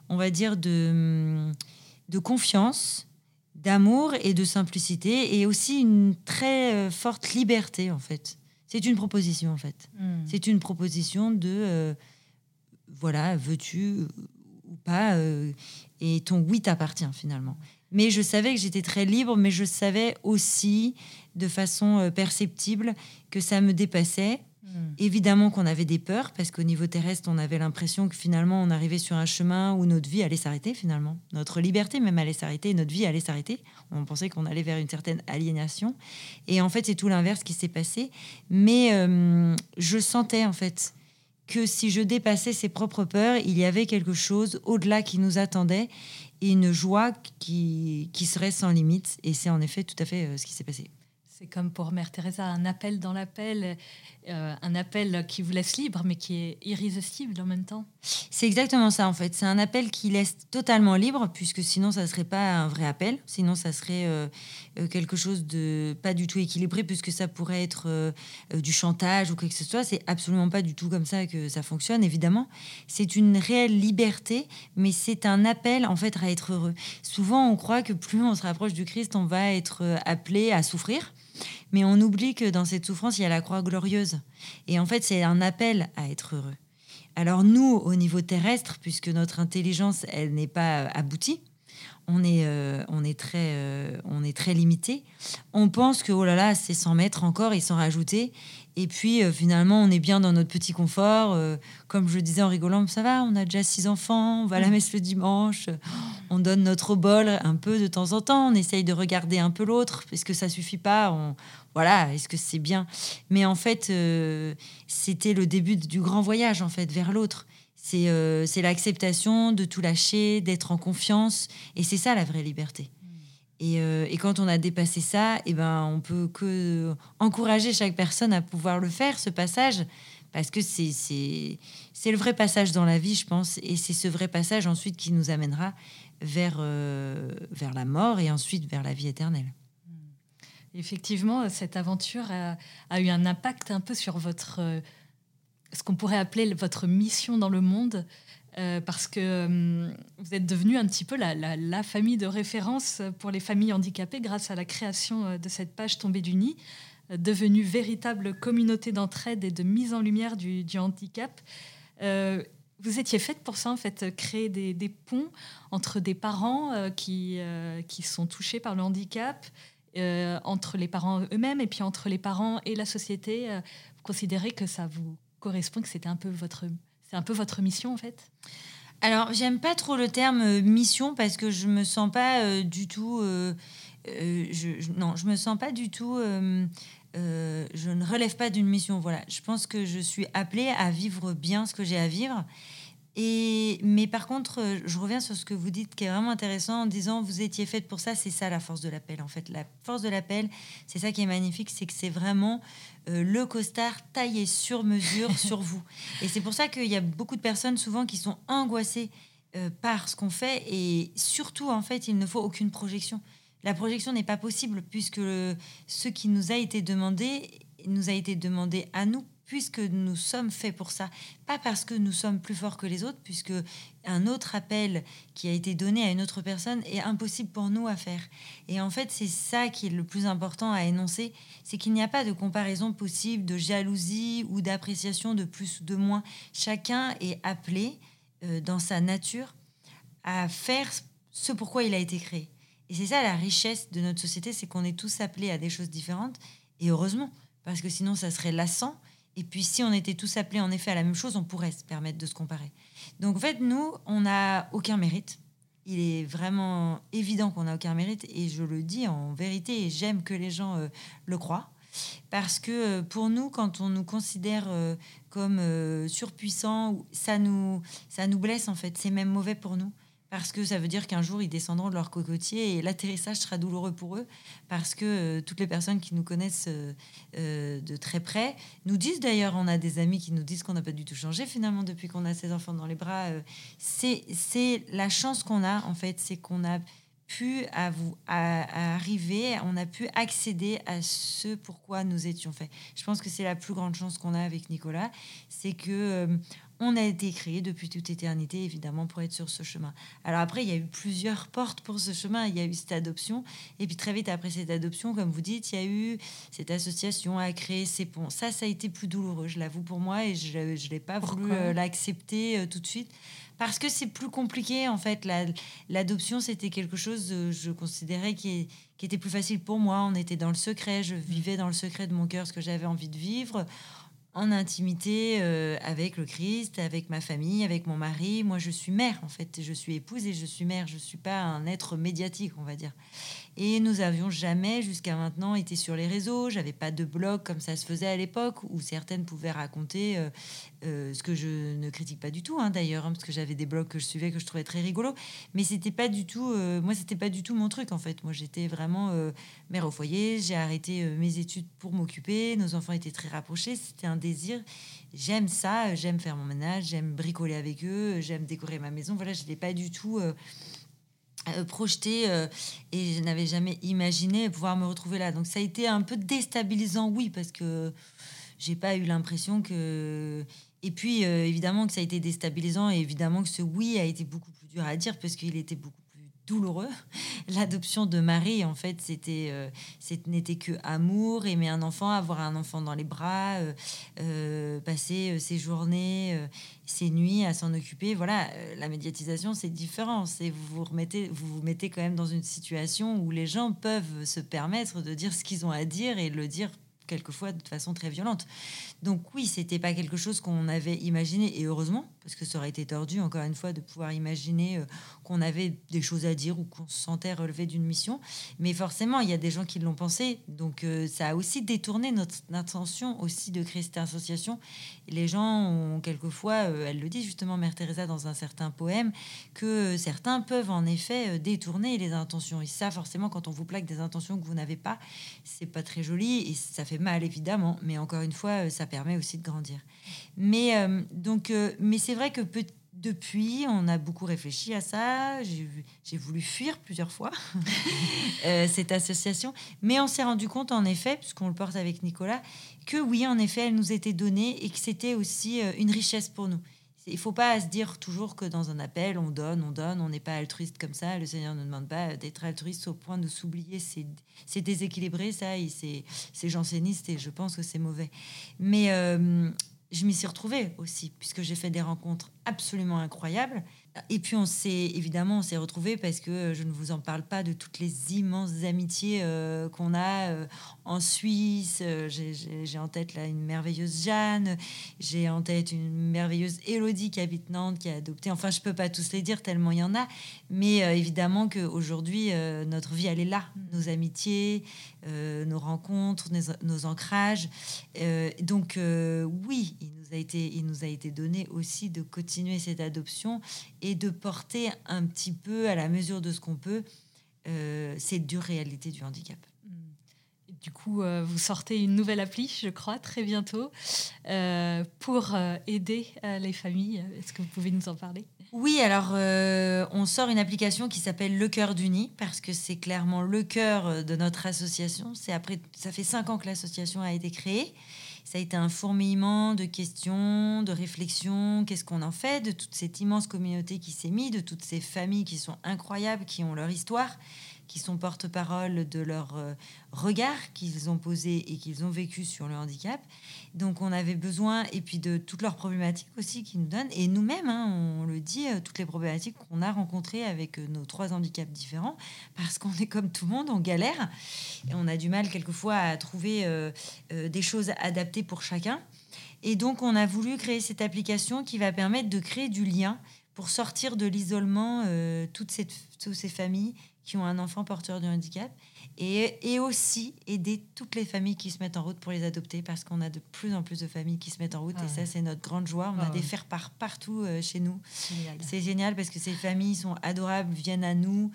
confiance, d'amour et de simplicité, et aussi une très forte liberté en fait. C'est une proposition en fait. C'est une proposition de veux-tu ou pas, et ton oui t'appartient finalement. Mais je savais que j'étais très libre, mais je savais aussi, de façon perceptible, que ça me dépassait. Évidemment qu'on avait des peurs, parce qu'au niveau terrestre, on avait l'impression que finalement, on arrivait sur un chemin où notre vie allait s'arrêter, finalement. Notre liberté même allait s'arrêter, et notre vie allait s'arrêter. On pensait qu'on allait vers une certaine aliénation. Et en fait, c'est tout l'inverse qui s'est passé. Mais je sentais, en fait, que si je dépassais ses propres peurs, il y avait quelque chose au-delà qui nous attendait, et une joie qui serait sans limite. Et c'est en effet tout à fait ce qui s'est passé. C'est comme pour Mère Teresa, un appel dans l'appel, un appel qui vous laisse libre, mais qui est irrésistible en même temps. C'est exactement ça, en fait. C'est un appel qui laisse totalement libre, puisque sinon, ça ne serait pas un vrai appel. Sinon, ça serait quelque chose de pas du tout équilibré, puisque ça pourrait être du chantage ou quoi que ce soit. C'est absolument pas du tout comme ça que ça fonctionne, évidemment. C'est une réelle liberté, mais c'est un appel, en fait, à être heureux. Souvent, on croit que plus on se rapproche du Christ, on va être appelé à souffrir. Mais on oublie que dans cette souffrance, il y a la croix glorieuse. Et en fait, c'est un appel à être heureux. Alors nous, au niveau terrestre, puisque notre intelligence, elle n'est pas aboutie, on est très limité. On pense que, oh là là, c'est 100 mètres encore et sans rajouter. Et puis, finalement, on est bien dans notre petit confort. Comme je le disais en rigolant, ça va, on a déjà 6 enfants, on va à la messe le dimanche, on donne notre bol un peu de temps en temps, on essaye de regarder un peu l'autre. Est-ce que ça suffit pas? Voilà, est-ce que c'est bien? Mais en fait, c'était le début du grand voyage, en fait, vers l'autre. C'est l'acceptation de tout lâcher, d'être en confiance. Et c'est ça, la vraie liberté. Et quand on a dépassé ça, on peut que encourager chaque personne à pouvoir le faire, ce passage, parce que c'est le vrai passage dans la vie, je pense. Et c'est ce vrai passage ensuite qui nous amènera vers la mort et ensuite vers la vie éternelle. Effectivement, cette aventure a eu un impact un peu sur ce qu'on pourrait appeler votre mission dans le monde, parce que vous êtes devenue un petit peu la famille de référence pour les familles handicapées grâce à la création de cette page Tombée du nid, devenue véritable communauté d'entraide et de mise en lumière du handicap. Vous étiez faite pour ça, en fait, créer des ponts entre des parents qui sont touchés par le handicap, entre les parents eux-mêmes et puis entre les parents et la société. Vous considérez que ça vous correspond, que c'est un peu votre mission, en fait? Alors, j'aime pas trop le terme mission, parce que je me sens pas du tout... je me sens pas du tout... je ne relève pas d'une mission. Voilà. Je pense que je suis appelée à vivre bien ce que j'ai à vivre. Mais par contre, je reviens sur ce que vous dites qui est vraiment intéressant en disant vous étiez faite pour ça. C'est ça la force de l'appel, en fait. La force de l'appel, c'est ça qui est magnifique, c'est que c'est vraiment le costard taillé sur mesure sur vous. Et c'est pour ça qu'il y a beaucoup de personnes souvent qui sont angoissées par ce qu'on fait, et surtout, en fait, il ne faut aucune projection. La projection n'est pas possible, puisque ce qui nous a été demandé à nous, puisque nous sommes faits pour ça, pas parce que nous sommes plus forts que les autres, puisque un autre appel qui a été donné à une autre personne est impossible pour nous à faire. Et en fait, c'est ça qui est le plus important à énoncer, c'est qu'il n'y a pas de comparaison possible, de jalousie ou d'appréciation de plus ou de moins. Chacun est appelé dans sa nature à faire ce pourquoi il a été créé. Et c'est ça la richesse de notre société, c'est qu'on est tous appelés à des choses différentes, et heureusement, parce que sinon ça serait lassant. Et puis, si on était tous appelés en effet à la même chose, on pourrait se permettre de se comparer. Donc, en fait, nous, on n'a aucun mérite. Il est vraiment évident qu'on n'a aucun mérite. Et je le dis en vérité, et j'aime que les gens le croient. Parce que pour nous, quand on nous considère comme surpuissants, ça nous blesse, en fait. C'est même mauvais pour nous. Parce que ça veut dire qu'un jour, ils descendront de leur cocotier et l'atterrissage sera douloureux pour eux. Parce que toutes les personnes qui nous connaissent de très près nous disent, d'ailleurs, on a des amis qui nous disent qu'on n'a pas du tout changé finalement depuis qu'on a ces enfants dans les bras. C'est la chance qu'on a, en fait, c'est qu'on a pu arriver, on a pu accéder à ce pourquoi nous étions faits. Je pense que c'est la plus grande chance qu'on a avec Nicolas, c'est que on a été créé depuis toute éternité, évidemment, pour être sur ce chemin. Alors après, il y a eu plusieurs portes pour ce chemin. Il y a eu cette adoption. Et puis très vite après cette adoption, comme vous dites, il y a eu cette association à créer ces ponts. Ça a été plus douloureux, je l'avoue pour moi. Et je ne l'ai pas voulu l'accepter tout de suite. Parce que c'est plus compliqué, en fait. L'adoption, c'était quelque chose, je considérais, qui était plus facile pour moi. On était dans le secret. Je vivais dans le secret de mon cœur ce que j'avais envie de vivre, en intimité, avec le Christ, avec ma famille, avec mon mari. Moi, je suis mère, en fait. Je suis épouse et je suis mère. Je ne suis pas un être médiatique, on va dire. Et nous avions jamais, jusqu'à maintenant, été sur les réseaux. J'avais pas de blog comme ça se faisait à l'époque, où certaines pouvaient raconter ce que je ne critique pas du tout, d'ailleurs, parce que j'avais des blogs que je suivais, que je trouvais très rigolo. Mais c'était pas du tout, moi, c'était pas du tout mon truc, en fait. Moi, j'étais vraiment mère au foyer. J'ai arrêté mes études pour m'occuper. Nos enfants étaient très rapprochés. C'était un désir. J'aime ça. J'aime faire mon ménage. J'aime bricoler avec eux. J'aime décorer ma maison. Voilà, je n'étais pas du tout projeté et je n'avais jamais imaginé pouvoir me retrouver là. Donc ça a été un peu déstabilisant, oui, parce que j'ai pas eu l'impression que... Et puis évidemment que ça a été déstabilisant et évidemment que ce oui a été beaucoup plus dur à dire parce qu'il était beaucoup plus douloureux. L'adoption de Marie, en fait, n'était que amour, aimer un enfant, avoir un enfant dans les bras, passer ses journées, ses nuits à s'en occuper. Voilà, la médiatisation, c'est différent. Vous vous mettez quand même dans une situation où les gens peuvent se permettre de dire ce qu'ils ont à dire et le dire quelquefois de façon très violente. Donc oui, c'était pas quelque chose qu'on avait imaginé, et heureusement, parce que ça aurait été tordu, encore une fois, de pouvoir imaginer qu'on avait des choses à dire ou qu'on se sentait relevé d'une mission. Mais forcément, il y a des gens qui l'ont pensé. Donc ça a aussi détourné notre intention aussi de créer cette association. Et les gens ont quelquefois, elle le dit justement, Mère Teresa, dans un certain poème, que certains peuvent en effet détourner les intentions. Et ça, forcément, quand on vous plaque des intentions que vous n'avez pas, c'est pas très joli et ça fait mal, évidemment. Mais encore une fois, ça permet aussi de grandir. Mais mais c'est vrai que depuis, on a beaucoup réfléchi à ça. J'ai voulu fuir plusieurs fois cette association, mais on s'est rendu compte, en effet, puisqu'on le porte avec Nicolas, que oui, en effet, elle nous était donnée et que c'était aussi une richesse pour nous. Il ne faut pas se dire toujours que dans un appel, on donne, on n'est pas altruiste comme ça. Le Seigneur ne demande pas d'être altruiste au point de s'oublier. C'est déséquilibré, ça, et c'est janséniste, et je pense que c'est mauvais. Mais je m'y suis retrouvée aussi, puisque j'ai fait des rencontres absolument incroyables. Et puis on s'est retrouvés parce que je ne vous en parle pas de toutes les immenses amitiés qu'on a en Suisse. J'ai en tête là une merveilleuse Jeanne, j'ai en tête une merveilleuse Élodie qui habite Nantes, qui a adopté. Enfin, je peux pas tous les dire tellement il y en a, mais évidemment qu'aujourd'hui notre vie elle est là, nos amitiés, nos rencontres, nos ancrages. Donc oui, il nous a été donné aussi de continuer cette adoption et de porter un petit peu, à la mesure de ce qu'on peut, ces dures réalités du handicap. Du coup, vous sortez une nouvelle appli, je crois, très bientôt, pour aider les familles. Est-ce que vous pouvez nous en parler ? Oui, alors on sort une application qui s'appelle Le Cœur d'Uni, parce que c'est clairement le cœur de notre association. Ça fait 5 ans que l'association a été créée. Ça a été un fourmillement de questions, de réflexions. Qu'est-ce qu'on en fait de toute cette immense communauté qui s'est mise, de toutes ces familles qui sont incroyables, qui ont leur histoire, qui sont porte-parole de leur regard qu'ils ont posé et qu'ils ont vécu sur le handicap. Donc on avait besoin, et puis de toutes leurs problématiques aussi qu'ils nous donnent. Et nous-mêmes, on le dit, toutes les problématiques qu'on a rencontrées avec nos 3 handicaps différents, parce qu'on est comme tout le monde, on galère. Et on a du mal quelquefois à trouver des choses adaptées pour chacun. Et donc on a voulu créer cette application qui va permettre de créer du lien pour sortir de l'isolement toutes ces familles qui ont un enfant porteur de handicap, et aussi aider toutes les familles qui se mettent en route pour les adopter, parce qu'on a de plus en plus de familles qui se mettent en route, et ça, c'est notre grande joie. On a des faire-part partout chez nous. Génial. C'est génial, parce que ces familles sont adorables, viennent à nous,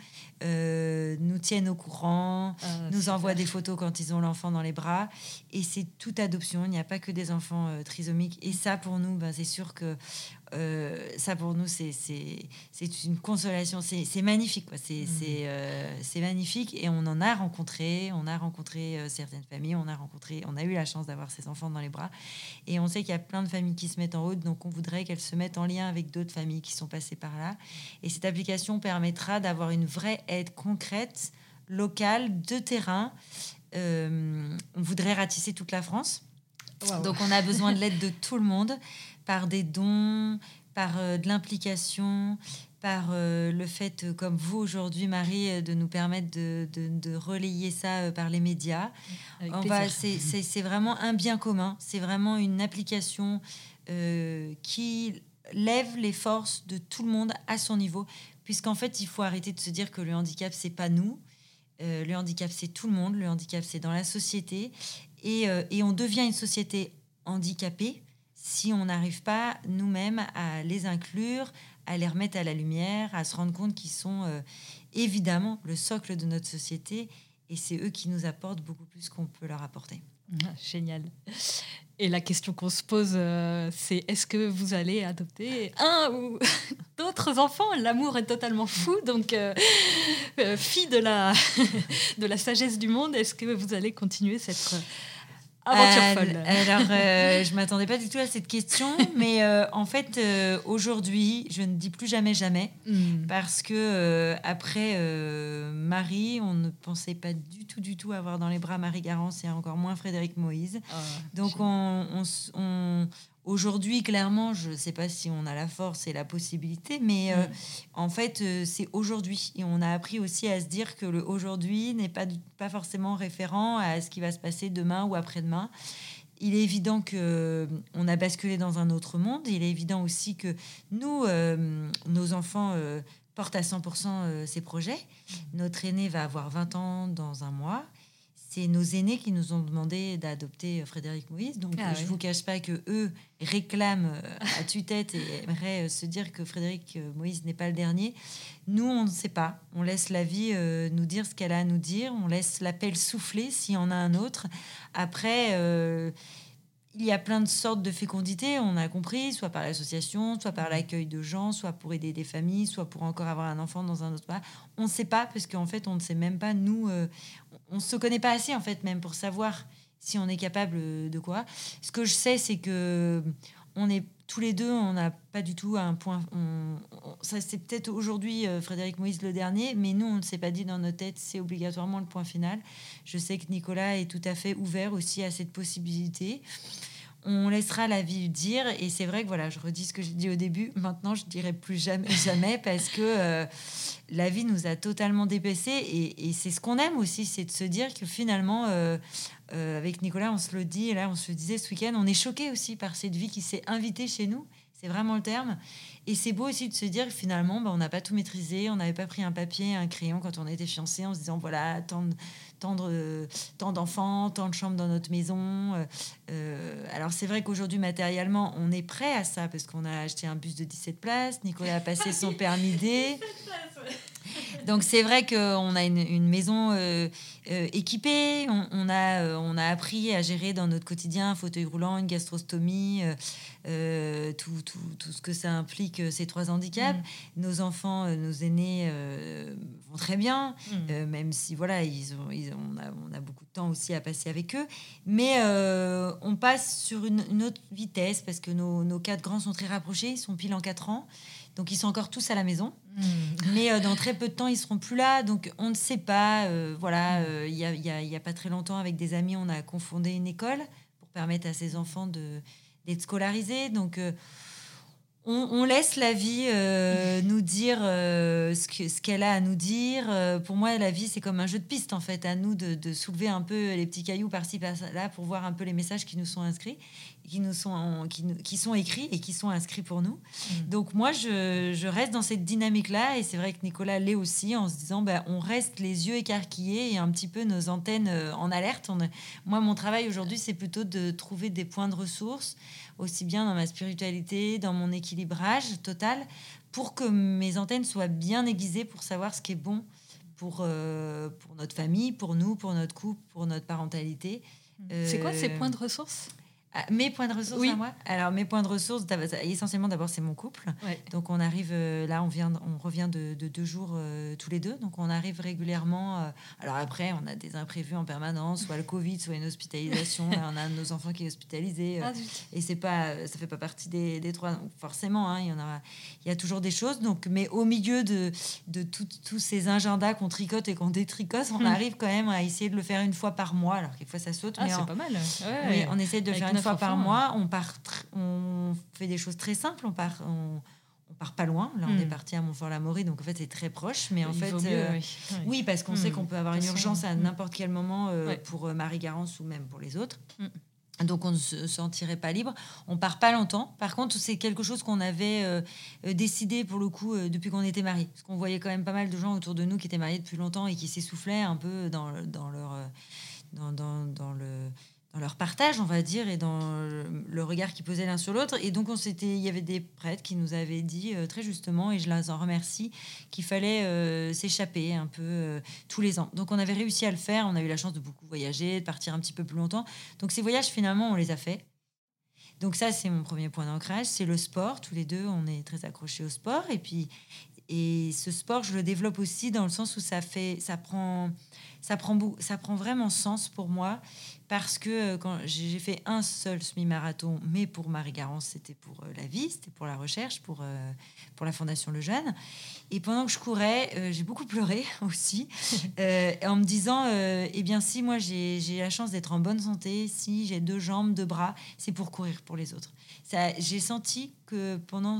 nous tiennent au courant, nous envoient des photos quand ils ont l'enfant dans les bras, et c'est toute adoption. Il n'y a pas que des enfants trisomiques, et ça, pour nous, c'est sûr que ça pour nous c'est une consolation, c'est magnifique quoi. C'est magnifique et on a rencontré certaines familles, on a eu la chance d'avoir ces enfants dans les bras et on sait qu'il y a plein de familles qui se mettent en route, donc on voudrait qu'elles se mettent en lien avec d'autres familles qui sont passées par là et cette application permettra d'avoir une vraie aide concrète, locale, de terrain. On voudrait ratisser toute la France. Wow. Donc on a besoin de l'aide de tout le monde, par des dons, par de l'implication, par le fait, comme vous aujourd'hui, Marie, de nous permettre de relayer ça par les médias. C'est vraiment un bien commun, c'est vraiment une application qui lève les forces de tout le monde à son niveau, puisqu'en fait, il faut arrêter de se dire que le handicap, c'est pas nous. Le handicap, c'est tout le monde. Le handicap, c'est dans la société. Et on devient une société handicapée si on n'arrive pas nous-mêmes à les inclure, à les remettre à la lumière, à se rendre compte qu'ils sont évidemment le socle de notre société et c'est eux qui nous apportent beaucoup plus qu'on peut leur apporter. Ah, génial. Et la question qu'on se pose, c'est est-ce que vous allez adopter un ou d'autres enfants ? L'amour est totalement fou, donc fille de la sagesse du monde, est-ce que vous allez continuer cette aventure folle ? Alors, je ne m'attendais pas du tout à cette question, mais en fait, aujourd'hui, je ne dis plus jamais jamais, parce que après Marie, on ne pensait pas du tout avoir dans les bras Marie Garance et encore moins Frédéric Moïse. Donc, aujourd'hui, clairement, je ne sais pas si on a la force et la possibilité, mais en fait, c'est aujourd'hui. Et on a appris aussi à se dire que le aujourd'hui n'est pas forcément référent à ce qui va se passer demain ou après-demain. Il est évident qu'on a basculé dans un autre monde. Il est évident aussi que nous, nos enfants portent à 100% ces projets. Notre aîné va avoir 20 ans dans un mois. C'est nos aînés qui nous ont demandé d'adopter Frédéric Moïse. Donc, je ne vous cache pas qu'eux réclament à tue-tête et aimeraient se dire que Frédéric Moïse n'est pas le dernier. Nous, on ne sait pas. On laisse la vie nous dire ce qu'elle a à nous dire. On laisse l'appel souffler s'il y en a un autre. Après, il y a plein de sortes de fécondité, on a compris, soit par l'association, soit par l'accueil de gens, soit pour aider des familles, soit pour encore avoir un enfant dans un autre pas. On ne sait pas, parce qu'en fait, on ne sait même pas, nous, on ne se connaît pas assez, en fait, même pour savoir si on est capable de quoi. Ce que je sais, c'est que on est tous les deux, on n'a pas du tout un point... ça, c'est peut-être aujourd'hui Frédéric Moïse le dernier, mais nous, on ne s'est pas dit dans notre tête, c'est obligatoirement le point final. Je sais que Nicolas est tout à fait ouvert aussi à cette possibilité. On laissera la vie dire, et c'est vrai que voilà, je redis ce que j'ai dit au début, maintenant je dirai plus jamais parce que la vie nous a totalement dépassés, et c'est ce qu'on aime aussi, c'est de se dire que finalement avec Nicolas on se le dit, et là on se le disait ce week-end, on est choqués aussi par cette vie qui s'est invitée chez nous, c'est vraiment le terme, et c'est beau aussi de se dire que finalement on n'a pas tout maîtrisé, on n'avait pas pris un papier, un crayon quand on était fiancés en se disant voilà, tant d'enfants, tant de chambres dans notre maison. Alors c'est vrai qu'aujourd'hui matériellement on est prêt à ça parce qu'on a acheté un bus de 17 places, Nicolas a passé son permis D. Donc c'est vrai qu'on a une maison équipée, on a appris à gérer dans notre quotidien un fauteuil roulant, une gastrostomie, tout ce que ça implique, ces 3 handicaps. Nos enfants, nos aînés vont très bien, même si voilà, on a beaucoup de temps aussi à passer avec eux, mais on passe sur une autre vitesse parce que nos 4 grands sont très rapprochés, ils sont pile en 4 ans. Donc, ils sont encore tous à la maison. Mais dans très peu de temps, ils seront plus là. Donc, on ne sait pas. Il y a pas très longtemps, avec des amis, on a confondé une école pour permettre à ces enfants d'être scolarisés. Donc, on laisse la vie nous dire ce qu'elle a à nous dire. Pour moi, la vie, c'est comme un jeu de piste, en fait. À nous de soulever un peu les petits cailloux par-ci, par-là pour voir un peu les messages qui nous sont inscrits, qui sont écrits et qui sont inscrits pour nous. Donc, moi, je reste dans cette dynamique-là. Et c'est vrai que Nicolas l'est aussi, en se disant, on reste les yeux écarquillés et un petit peu nos antennes en alerte. Moi, mon travail aujourd'hui, c'est plutôt de trouver des points de ressources, aussi bien dans ma spiritualité, dans mon équilibrage total, pour que mes antennes soient bien aiguisées pour savoir ce qui est bon pour notre famille, pour nous, pour notre couple, pour notre parentalité. C'est quoi ces points de ressources ? Mes points de ressources Oui. à moi. Alors, mes points de ressources, essentiellement, d'abord, c'est mon couple. Ouais. Donc, on arrive, là, on revient de 2 jours tous les deux. Donc, on arrive régulièrement. Alors, après, on a des imprévus en permanence, soit le Covid, soit une hospitalisation. Là, on a un de nos enfants qui est hospitalisé. Ah, zut. Et ça fait pas partie des 3. Donc, forcément, hein, il y a toujours des choses. Donc, mais au milieu de tous ces agendas qu'on tricote et qu'on détricote, on arrive quand même à essayer de le faire une fois par mois. Alors, quelquefois, ça saute. Ah, mais c'est pas mal. Ouais. oui, on essaie de le Avec faire une 9 fois par enfants. mois. On fait des choses très simples. On part pas loin. Là, on est parti à Montfort-l'Amaury, donc en fait, c'est très proche. Mais en Il fait, vaut mieux, oui. oui, parce qu'on sait qu'on peut avoir De une toute façon, urgence à n'importe quel moment Ouais. pour Marie-Garance ou même pour les autres. Mm. Donc, on ne se sentirait pas libre. On part pas longtemps. Par contre, c'est quelque chose qu'on avait décidé, pour le coup, depuis qu'on était mariés. Parce qu'on voyait quand même pas mal de gens autour de nous qui étaient mariés depuis longtemps et qui s'essoufflaient un peu dans leur partage, on va dire, et dans le regard qu'ils posaient l'un sur l'autre. Et donc, il y avait des prêtres qui nous avaient dit très justement, et je les en remercie, qu'il fallait s'échapper un peu tous les ans. Donc, on avait réussi à le faire. On a eu la chance de beaucoup voyager, de partir un petit peu plus longtemps. Donc, ces voyages, finalement, on les a faits. Donc, ça, c'est mon premier point d'ancrage. C'est le sport. Tous les deux, on est très accrochés au sport. Et ce sport, je le développe aussi dans le sens où ça prend vraiment sens pour moi, parce que quand j'ai fait un seul semi-marathon, mais pour Marie-Garance, c'était pour la vie, c'était pour la recherche, pour la Fondation Le Jeune. Et pendant que je courais, j'ai beaucoup pleuré aussi, en me disant, eh bien, si moi j'ai la chance d'être en bonne santé, si j'ai 2 jambes, 2 bras, c'est pour courir pour les autres. J'ai senti que pendant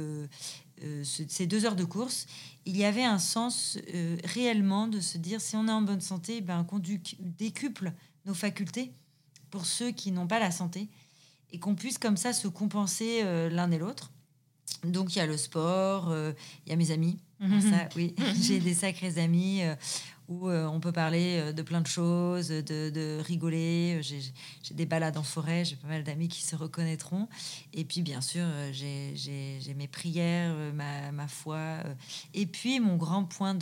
ces 2 heures de course, il y avait un sens réellement de se dire, si on est en bonne santé, qu'on décuple nos facultés pour ceux qui n'ont pas la santé, et qu'on puisse comme ça se compenser l'un et l'autre. Donc, il y a le sport, il y a mes amis. Alors ça, oui, j'ai des sacrés amis où on peut parler de plein de choses, de rigoler. J'ai des balades en forêt, j'ai pas mal d'amis qui se reconnaîtront. Et puis, bien sûr, j'ai mes prières, ma foi. Et puis, mon grand point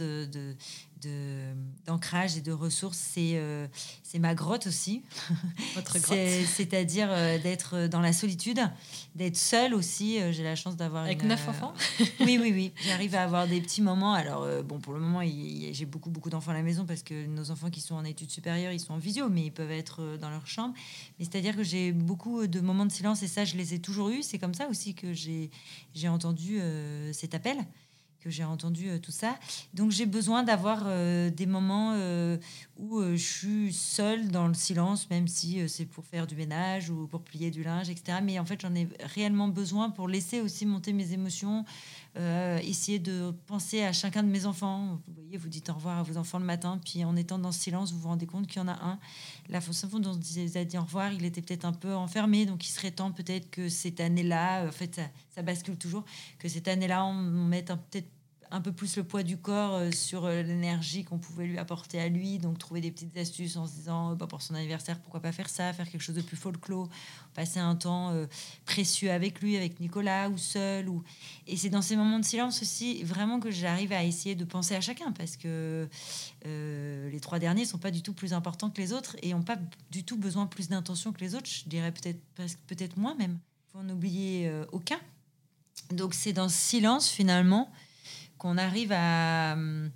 d'ancrage et de ressources, c'est ma grotte aussi. Votre grotte. C'est-à-dire d'être dans la solitude, d'être seule aussi. J'ai la chance d'avoir Avec 9 enfants. Oui. J'arrive à avoir des petits moments. Alors, pour le moment, j'ai beaucoup d'enfants à la maison, parce que nos enfants qui sont en études supérieures, ils sont en visio, mais ils peuvent être dans leur chambre. Mais c'est-à-dire que j'ai beaucoup de moments de silence, et ça, je les ai toujours eus. C'est comme ça aussi que j'ai entendu cet appel, que j'ai entendu tout ça. Donc, j'ai besoin d'avoir des moments où je suis seule dans le silence, même si c'est pour faire du ménage ou pour plier du linge, etc. Mais en fait, j'en ai réellement besoin pour laisser aussi monter mes émotions, essayer de penser à chacun de mes enfants. Vous voyez, vous dites au revoir à vos enfants le matin, puis en étant dans ce silence, vous vous rendez compte qu'il y en a un. La façon dont on vous a dit au revoir, il était peut-être un peu enfermé, donc il serait temps peut-être que cette année-là, en fait, ça bascule toujours, que cette année-là, on mette peut-être un peu plus le poids du corps sur l'énergie qu'on pouvait lui apporter à lui. Donc, trouver des petites astuces en se disant, pour son anniversaire, pourquoi pas faire ça, faire quelque chose de plus folklore, passer un temps précieux avec lui, avec Nicolas, ou seul. Et c'est dans ces moments de silence aussi, vraiment, que j'arrive à essayer de penser à chacun, parce que les 3 derniers sont pas du tout plus importants que les autres et n'ont pas du tout besoin plus d'intention que les autres. Je dirais peut-être moins même. Il faut en oublier aucun. Donc, c'est dans ce silence, finalement, qu'on arrive à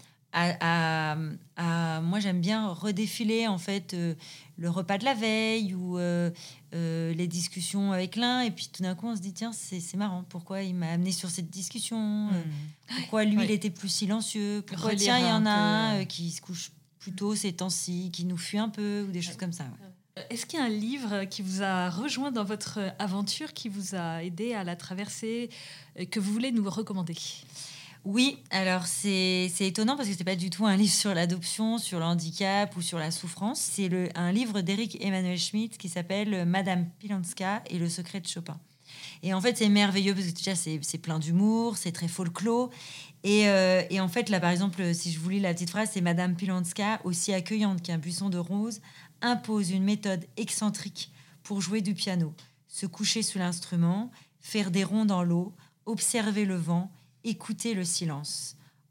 moi, j'aime bien redéfiler en fait le repas de la veille, ou les discussions avec l'un, et puis tout d'un coup on se dit, tiens, c'est marrant, pourquoi il m'a amené sur cette discussion, pourquoi lui il était plus silencieux, pourquoi Relire tiens il y en a un un qui se couche plus tôt ces temps-ci, qui nous fuit un peu, ou des choses comme ça. Est-ce qu'il y a un livre qui vous a rejoint dans votre aventure, qui vous a aidé à la traverser, que vous voulez nous recommander ? Oui, alors c'est étonnant, parce que c'est pas du tout un livre sur l'adoption, sur le handicap ou sur la souffrance. C'est un livre d'Eric Emmanuel Schmitt qui s'appelle Madame Pilanska et le secret de Chopin. Et en fait, c'est merveilleux, parce que déjà, c'est plein d'humour, c'est très folklore. Et en fait, là, par exemple, si je vous lis la petite phrase, c'est Madame Pilanska, aussi accueillante qu'un buisson de roses, impose une méthode excentrique pour jouer du piano, se coucher sous l'instrument, faire des ronds dans l'eau, observer le vent, écouter le silence.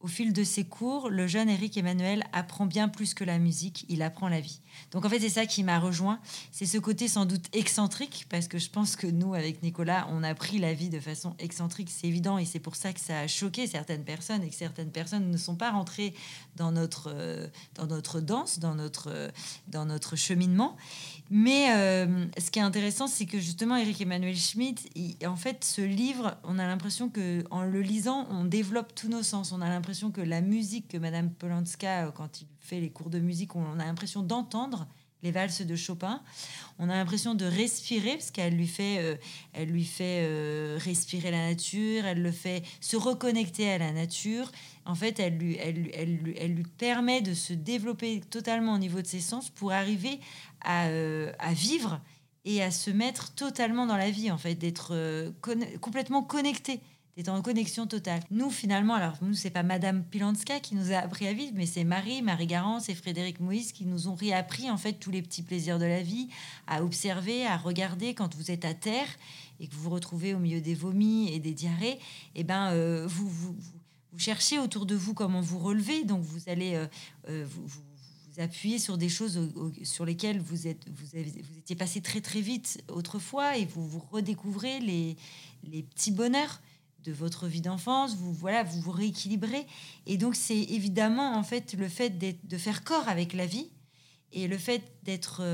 au fil de ses cours, le jeune Éric Emmanuel apprend bien plus que la musique, il apprend la vie. Donc en fait, c'est ça qui m'a rejoint. C'est ce côté sans doute excentrique, parce que je pense que nous, avec Nicolas, on a pris la vie de façon excentrique, c'est évident, et c'est pour ça que ça a choqué certaines personnes, et que certaines personnes ne sont pas rentrées dans notre danse, dans notre cheminement. Mais ce qui est intéressant, c'est que justement, Éric Emmanuel Schmitt, en fait, ce livre, on a l'impression qu'en le lisant, on développe tous nos sens. On a l'impression que la musique que Madame Polanska, quand il fait les cours de musique, on a l'impression d'entendre les valses de Chopin. On a l'impression de respirer, parce qu'elle lui fait, respirer la nature, elle le fait se reconnecter à la nature. En fait, elle lui permet de se développer totalement au niveau de ses sens pour arriver à vivre et à se mettre totalement dans la vie, en fait, d'être complètement connecté, d'être en connexion totale. Nous, finalement, alors nous, c'est pas Madame Pilanska qui nous a appris à vivre, mais c'est Marie Garance et Frédéric Moïse qui nous ont réappris, en fait, tous les petits plaisirs de la vie, à observer, à regarder quand vous êtes à terre et que vous vous retrouvez au milieu des vomis et des diarrhées. Et ben, vous cherchez autour de vous comment vous relever, donc vous allez vous appuyer sur des choses sur lesquelles vous étiez passé très très vite autrefois, et vous redécouvrez les petits bonheurs de votre vie d'enfance. Vous vous rééquilibrez, et donc c'est évidemment en fait le fait de faire corps avec la vie, et le fait d'être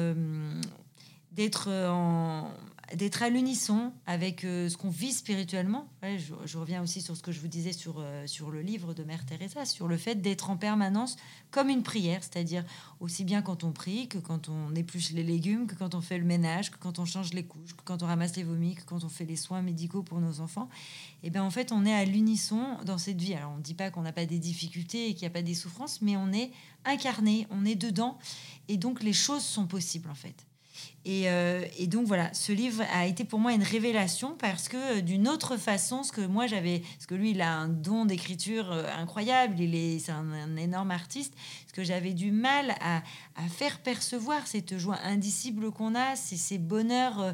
à l'unisson avec ce qu'on vit spirituellement. Ouais, je reviens aussi sur ce que je vous disais sur le livre de Mère Teresa, sur le fait d'être en permanence comme une prière, c'est-à-dire aussi bien quand on prie, que quand on épluche les légumes, que quand on fait le ménage, que quand on change les couches, que quand on ramasse les vomis, que quand on fait les soins médicaux pour nos enfants. Et bien en fait, on est à l'unisson dans cette vie. Alors on ne dit pas qu'on n'a pas des difficultés et qu'il n'y a pas des souffrances, mais on est incarné, on est dedans, et donc les choses sont possibles en fait. Et donc voilà, ce livre a été pour moi une révélation, parce que d'une autre façon, parce que lui il a un don d'écriture incroyable, c'est un énorme artiste, ce que j'avais du mal à faire percevoir, cette joie indicible qu'on a, ces bonheurs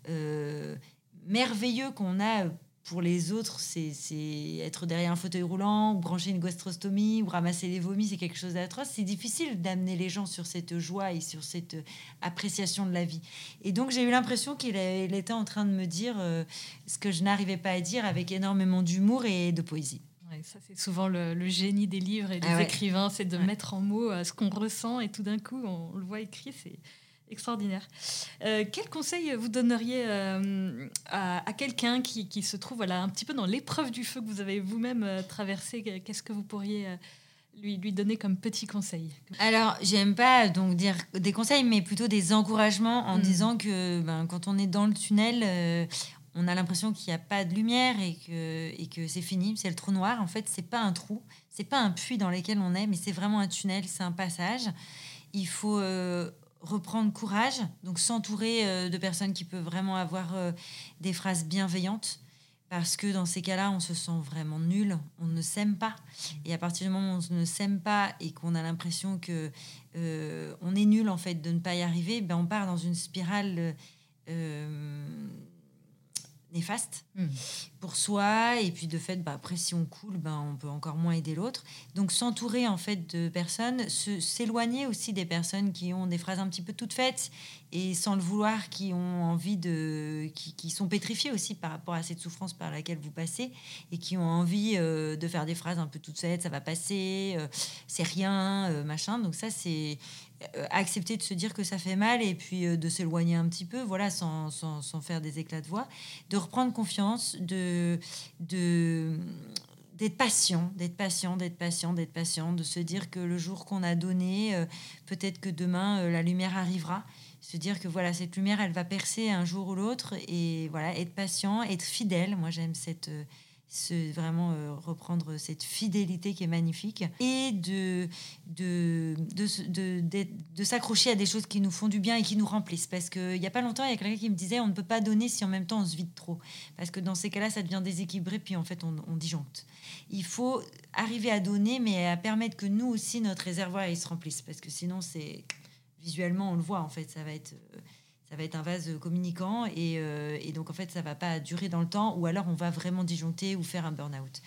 merveilleux qu'on a. Pour les autres, c'est être derrière un fauteuil roulant, ou brancher une gastrostomie, ou ramasser les vomis, c'est quelque chose d'atroce. C'est difficile d'amener les gens sur cette joie et sur cette appréciation de la vie. Et donc, j'ai eu l'impression qu'il était en train de me dire ce que je n'arrivais pas à dire, avec énormément d'humour et de poésie. Ouais, ça, c'est souvent le génie des livres et des écrivains, c'est de mettre en mots ce qu'on ressent, et tout d'un coup, on le voit écrit, c'est extraordinaire. Quel conseil vous donneriez à quelqu'un qui se trouve un petit peu dans l'épreuve du feu que vous avez vous-même traversé? Qu'est-ce que vous pourriez lui donner comme petit conseil? Alors, j'aime pas donc dire des conseils, mais plutôt des encouragements, en disant que quand on est dans le tunnel, on a l'impression qu'il n'y a pas de lumière, et que c'est fini, c'est le trou noir. En fait, c'est pas un trou, c'est pas un puits dans lequel on est, mais c'est vraiment un tunnel, c'est un passage. Il faut reprendre courage, donc s'entourer de personnes qui peuvent vraiment avoir des phrases bienveillantes, parce que dans ces cas-là, on se sent vraiment nul, on ne s'aime pas. Et à partir du moment où on ne s'aime pas et qu'on a l'impression que on est nul en fait de ne pas y arriver, on part dans une spirale néfaste pour soi, et puis de fait après si on coule, on peut encore moins aider l'autre. Donc s'entourer en fait de personnes, s'éloigner aussi des personnes qui ont des phrases un petit peu toutes faites et sans le vouloir, qui ont envie qui sont pétrifiées aussi par rapport à cette souffrance par laquelle vous passez, et qui ont envie de faire des phrases un peu toutes faites, ça va passer, c'est rien, machin. Donc ça, c'est accepter de se dire que ça fait mal, et puis de s'éloigner un petit peu, voilà, sans faire des éclats de voix, de reprendre confiance, d'être patient, de se dire que le jour qu'on a donné, peut-être que demain la lumière arrivera, se dire que voilà, cette lumière elle va percer un jour ou l'autre, et voilà, être patient, être fidèle. Moi j'aime vraiment reprendre cette fidélité qui est magnifique, et de s'accrocher à des choses qui nous font du bien et qui nous remplissent. Parce qu'il n'y a pas longtemps, il y a quelqu'un qui me disait on ne peut pas donner si en même temps on se vide trop, parce que dans ces cas-là ça devient déséquilibré, puis en fait on disjoncte. Il faut arriver à donner, mais à permettre que nous aussi notre réservoir il se remplisse, parce que sinon c'est visuellement on le voit en fait, ça va être un vase communicant, et donc en fait ça va pas durer dans le temps, ou alors on va vraiment disjoncter ou faire un burn-out. Je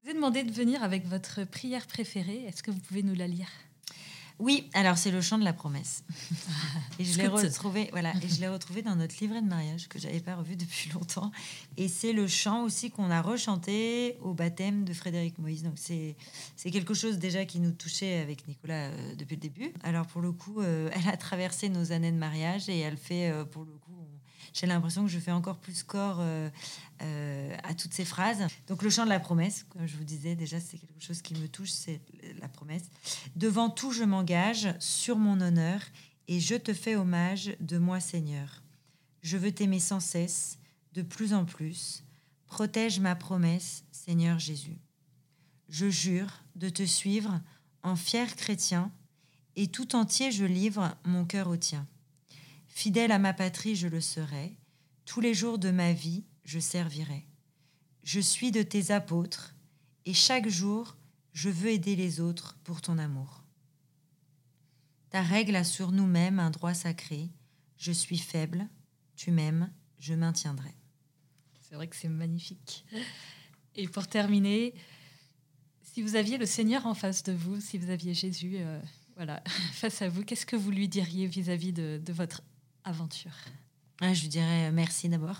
Je vous ai demandé de venir avec votre prière préférée. Est-ce que vous pouvez nous la lire ? Oui, alors c'est le chant de la promesse. Et je l'ai retrouvé dans notre livret de mariage que j'avais pas revu depuis longtemps. Et c'est le chant aussi qu'on a rechanté au baptême de Frédéric Moïse. Donc c'est quelque chose déjà qui nous touchait avec Nicolas depuis le début. Alors pour le coup, elle a traversé nos années de mariage et elle fait pour le coup, j'ai l'impression que je fais encore plus corps à toutes ces phrases. Donc le chant de la promesse, comme je vous disais, déjà c'est quelque chose qui me touche, c'est la promesse. Devant tout, je m'engage sur mon honneur et je te fais hommage de moi, Seigneur. Je veux t'aimer sans cesse, de plus en plus. Protège ma promesse, Seigneur Jésus. Je jure de te suivre en fier chrétien et tout entier je livre mon cœur au tien. Fidèle à ma patrie, je le serai. Tous les jours de ma vie, je servirai. Je suis de tes apôtres et chaque jour, je veux aider les autres pour ton amour. Ta règle a sur nous-mêmes un droit sacré. Je suis faible, tu m'aimes, je maintiendrai. C'est vrai que c'est magnifique. Et pour terminer, si vous aviez le Seigneur en face de vous, si vous aviez Jésus face à vous, qu'est-ce que vous lui diriez vis-à-vis de votre aventure ? Je lui dirais merci d'abord.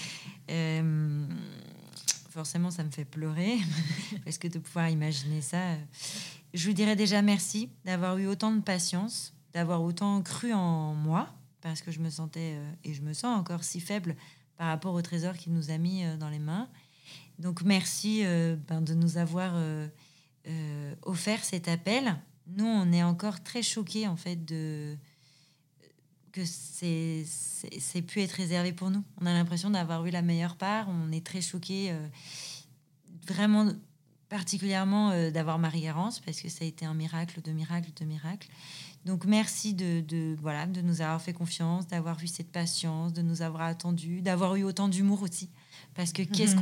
Forcément, ça me fait pleurer parce que de pouvoir imaginer ça, je lui dirais déjà merci d'avoir eu autant de patience, d'avoir autant cru en moi, parce que je me sentais et je me sens encore si faible par rapport au trésor qu'il nous a mis dans les mains. Donc merci de nous avoir offert cet appel. Nous, on est encore très choqués en fait que c'est pu être réservé pour nous. On a l'impression d'avoir eu la meilleure part. On est très choqués, vraiment particulièrement d'avoir Marie-Garance, parce que ça a été un miracle de miracle de miracle. Donc merci de nous avoir fait confiance, d'avoir eu cette patience, de nous avoir attendus, d'avoir eu autant d'humour aussi. Parce que qu'est-ce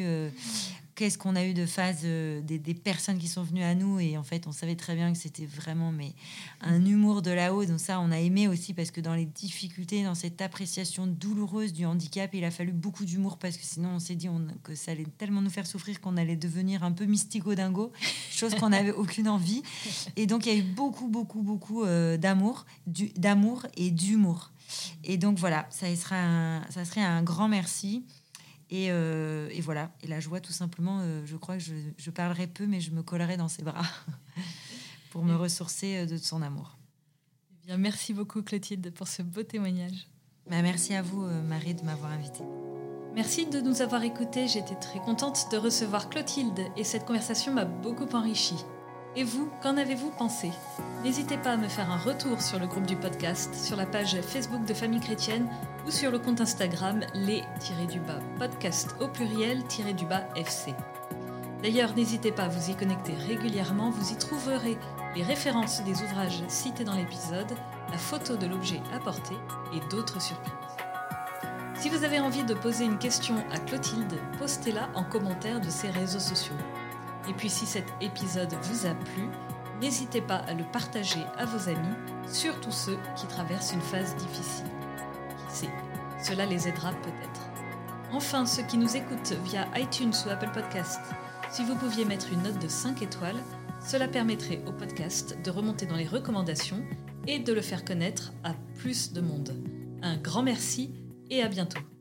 qu'on a eu de phases des personnes qui sont venues à nous, et en fait on savait très bien que c'était vraiment un humour de là-haut. Donc ça on a aimé aussi, parce que dans les difficultés, dans cette appréciation douloureuse du handicap, il a fallu beaucoup d'humour, parce que sinon on s'est dit que ça allait tellement nous faire souffrir qu'on allait devenir un peu mystico-dingo, chose qu'on n'avait aucune envie. Et donc il y a eu beaucoup d'amour et d'humour. Et donc voilà, ça serait un grand merci. Et voilà, et la joie tout simplement, je crois que je parlerai peu, mais je me collerai dans ses bras pour me ressourcer de son amour. Eh bien, merci beaucoup Clotilde pour ce beau témoignage. Merci à vous Marie de m'avoir invitée. Merci de nous avoir écoutés, j'étais très contente de recevoir Clotilde et cette conversation m'a beaucoup enrichie. Et vous, qu'en avez-vous pensé ? N'hésitez pas à me faire un retour sur le groupe du podcast, sur la page Facebook de Famille Chrétienne ou sur le compte Instagram les-podcast au pluriel-FC. D'ailleurs, n'hésitez pas à vous y connecter régulièrement, vous y trouverez les références des ouvrages cités dans l'épisode, la photo de l'objet apporté et d'autres surprises. Si vous avez envie de poser une question à Clotilde, postez-la en commentaire de ses réseaux sociaux. Et puis si cet épisode vous a plu, n'hésitez pas à le partager à vos amis, surtout ceux qui traversent une phase difficile. Qui sait, cela les aidera peut-être. Enfin, ceux qui nous écoutent via iTunes ou Apple Podcasts, si vous pouviez mettre une note de 5 étoiles, cela permettrait au podcast de remonter dans les recommandations et de le faire connaître à plus de monde. Un grand merci et à bientôt.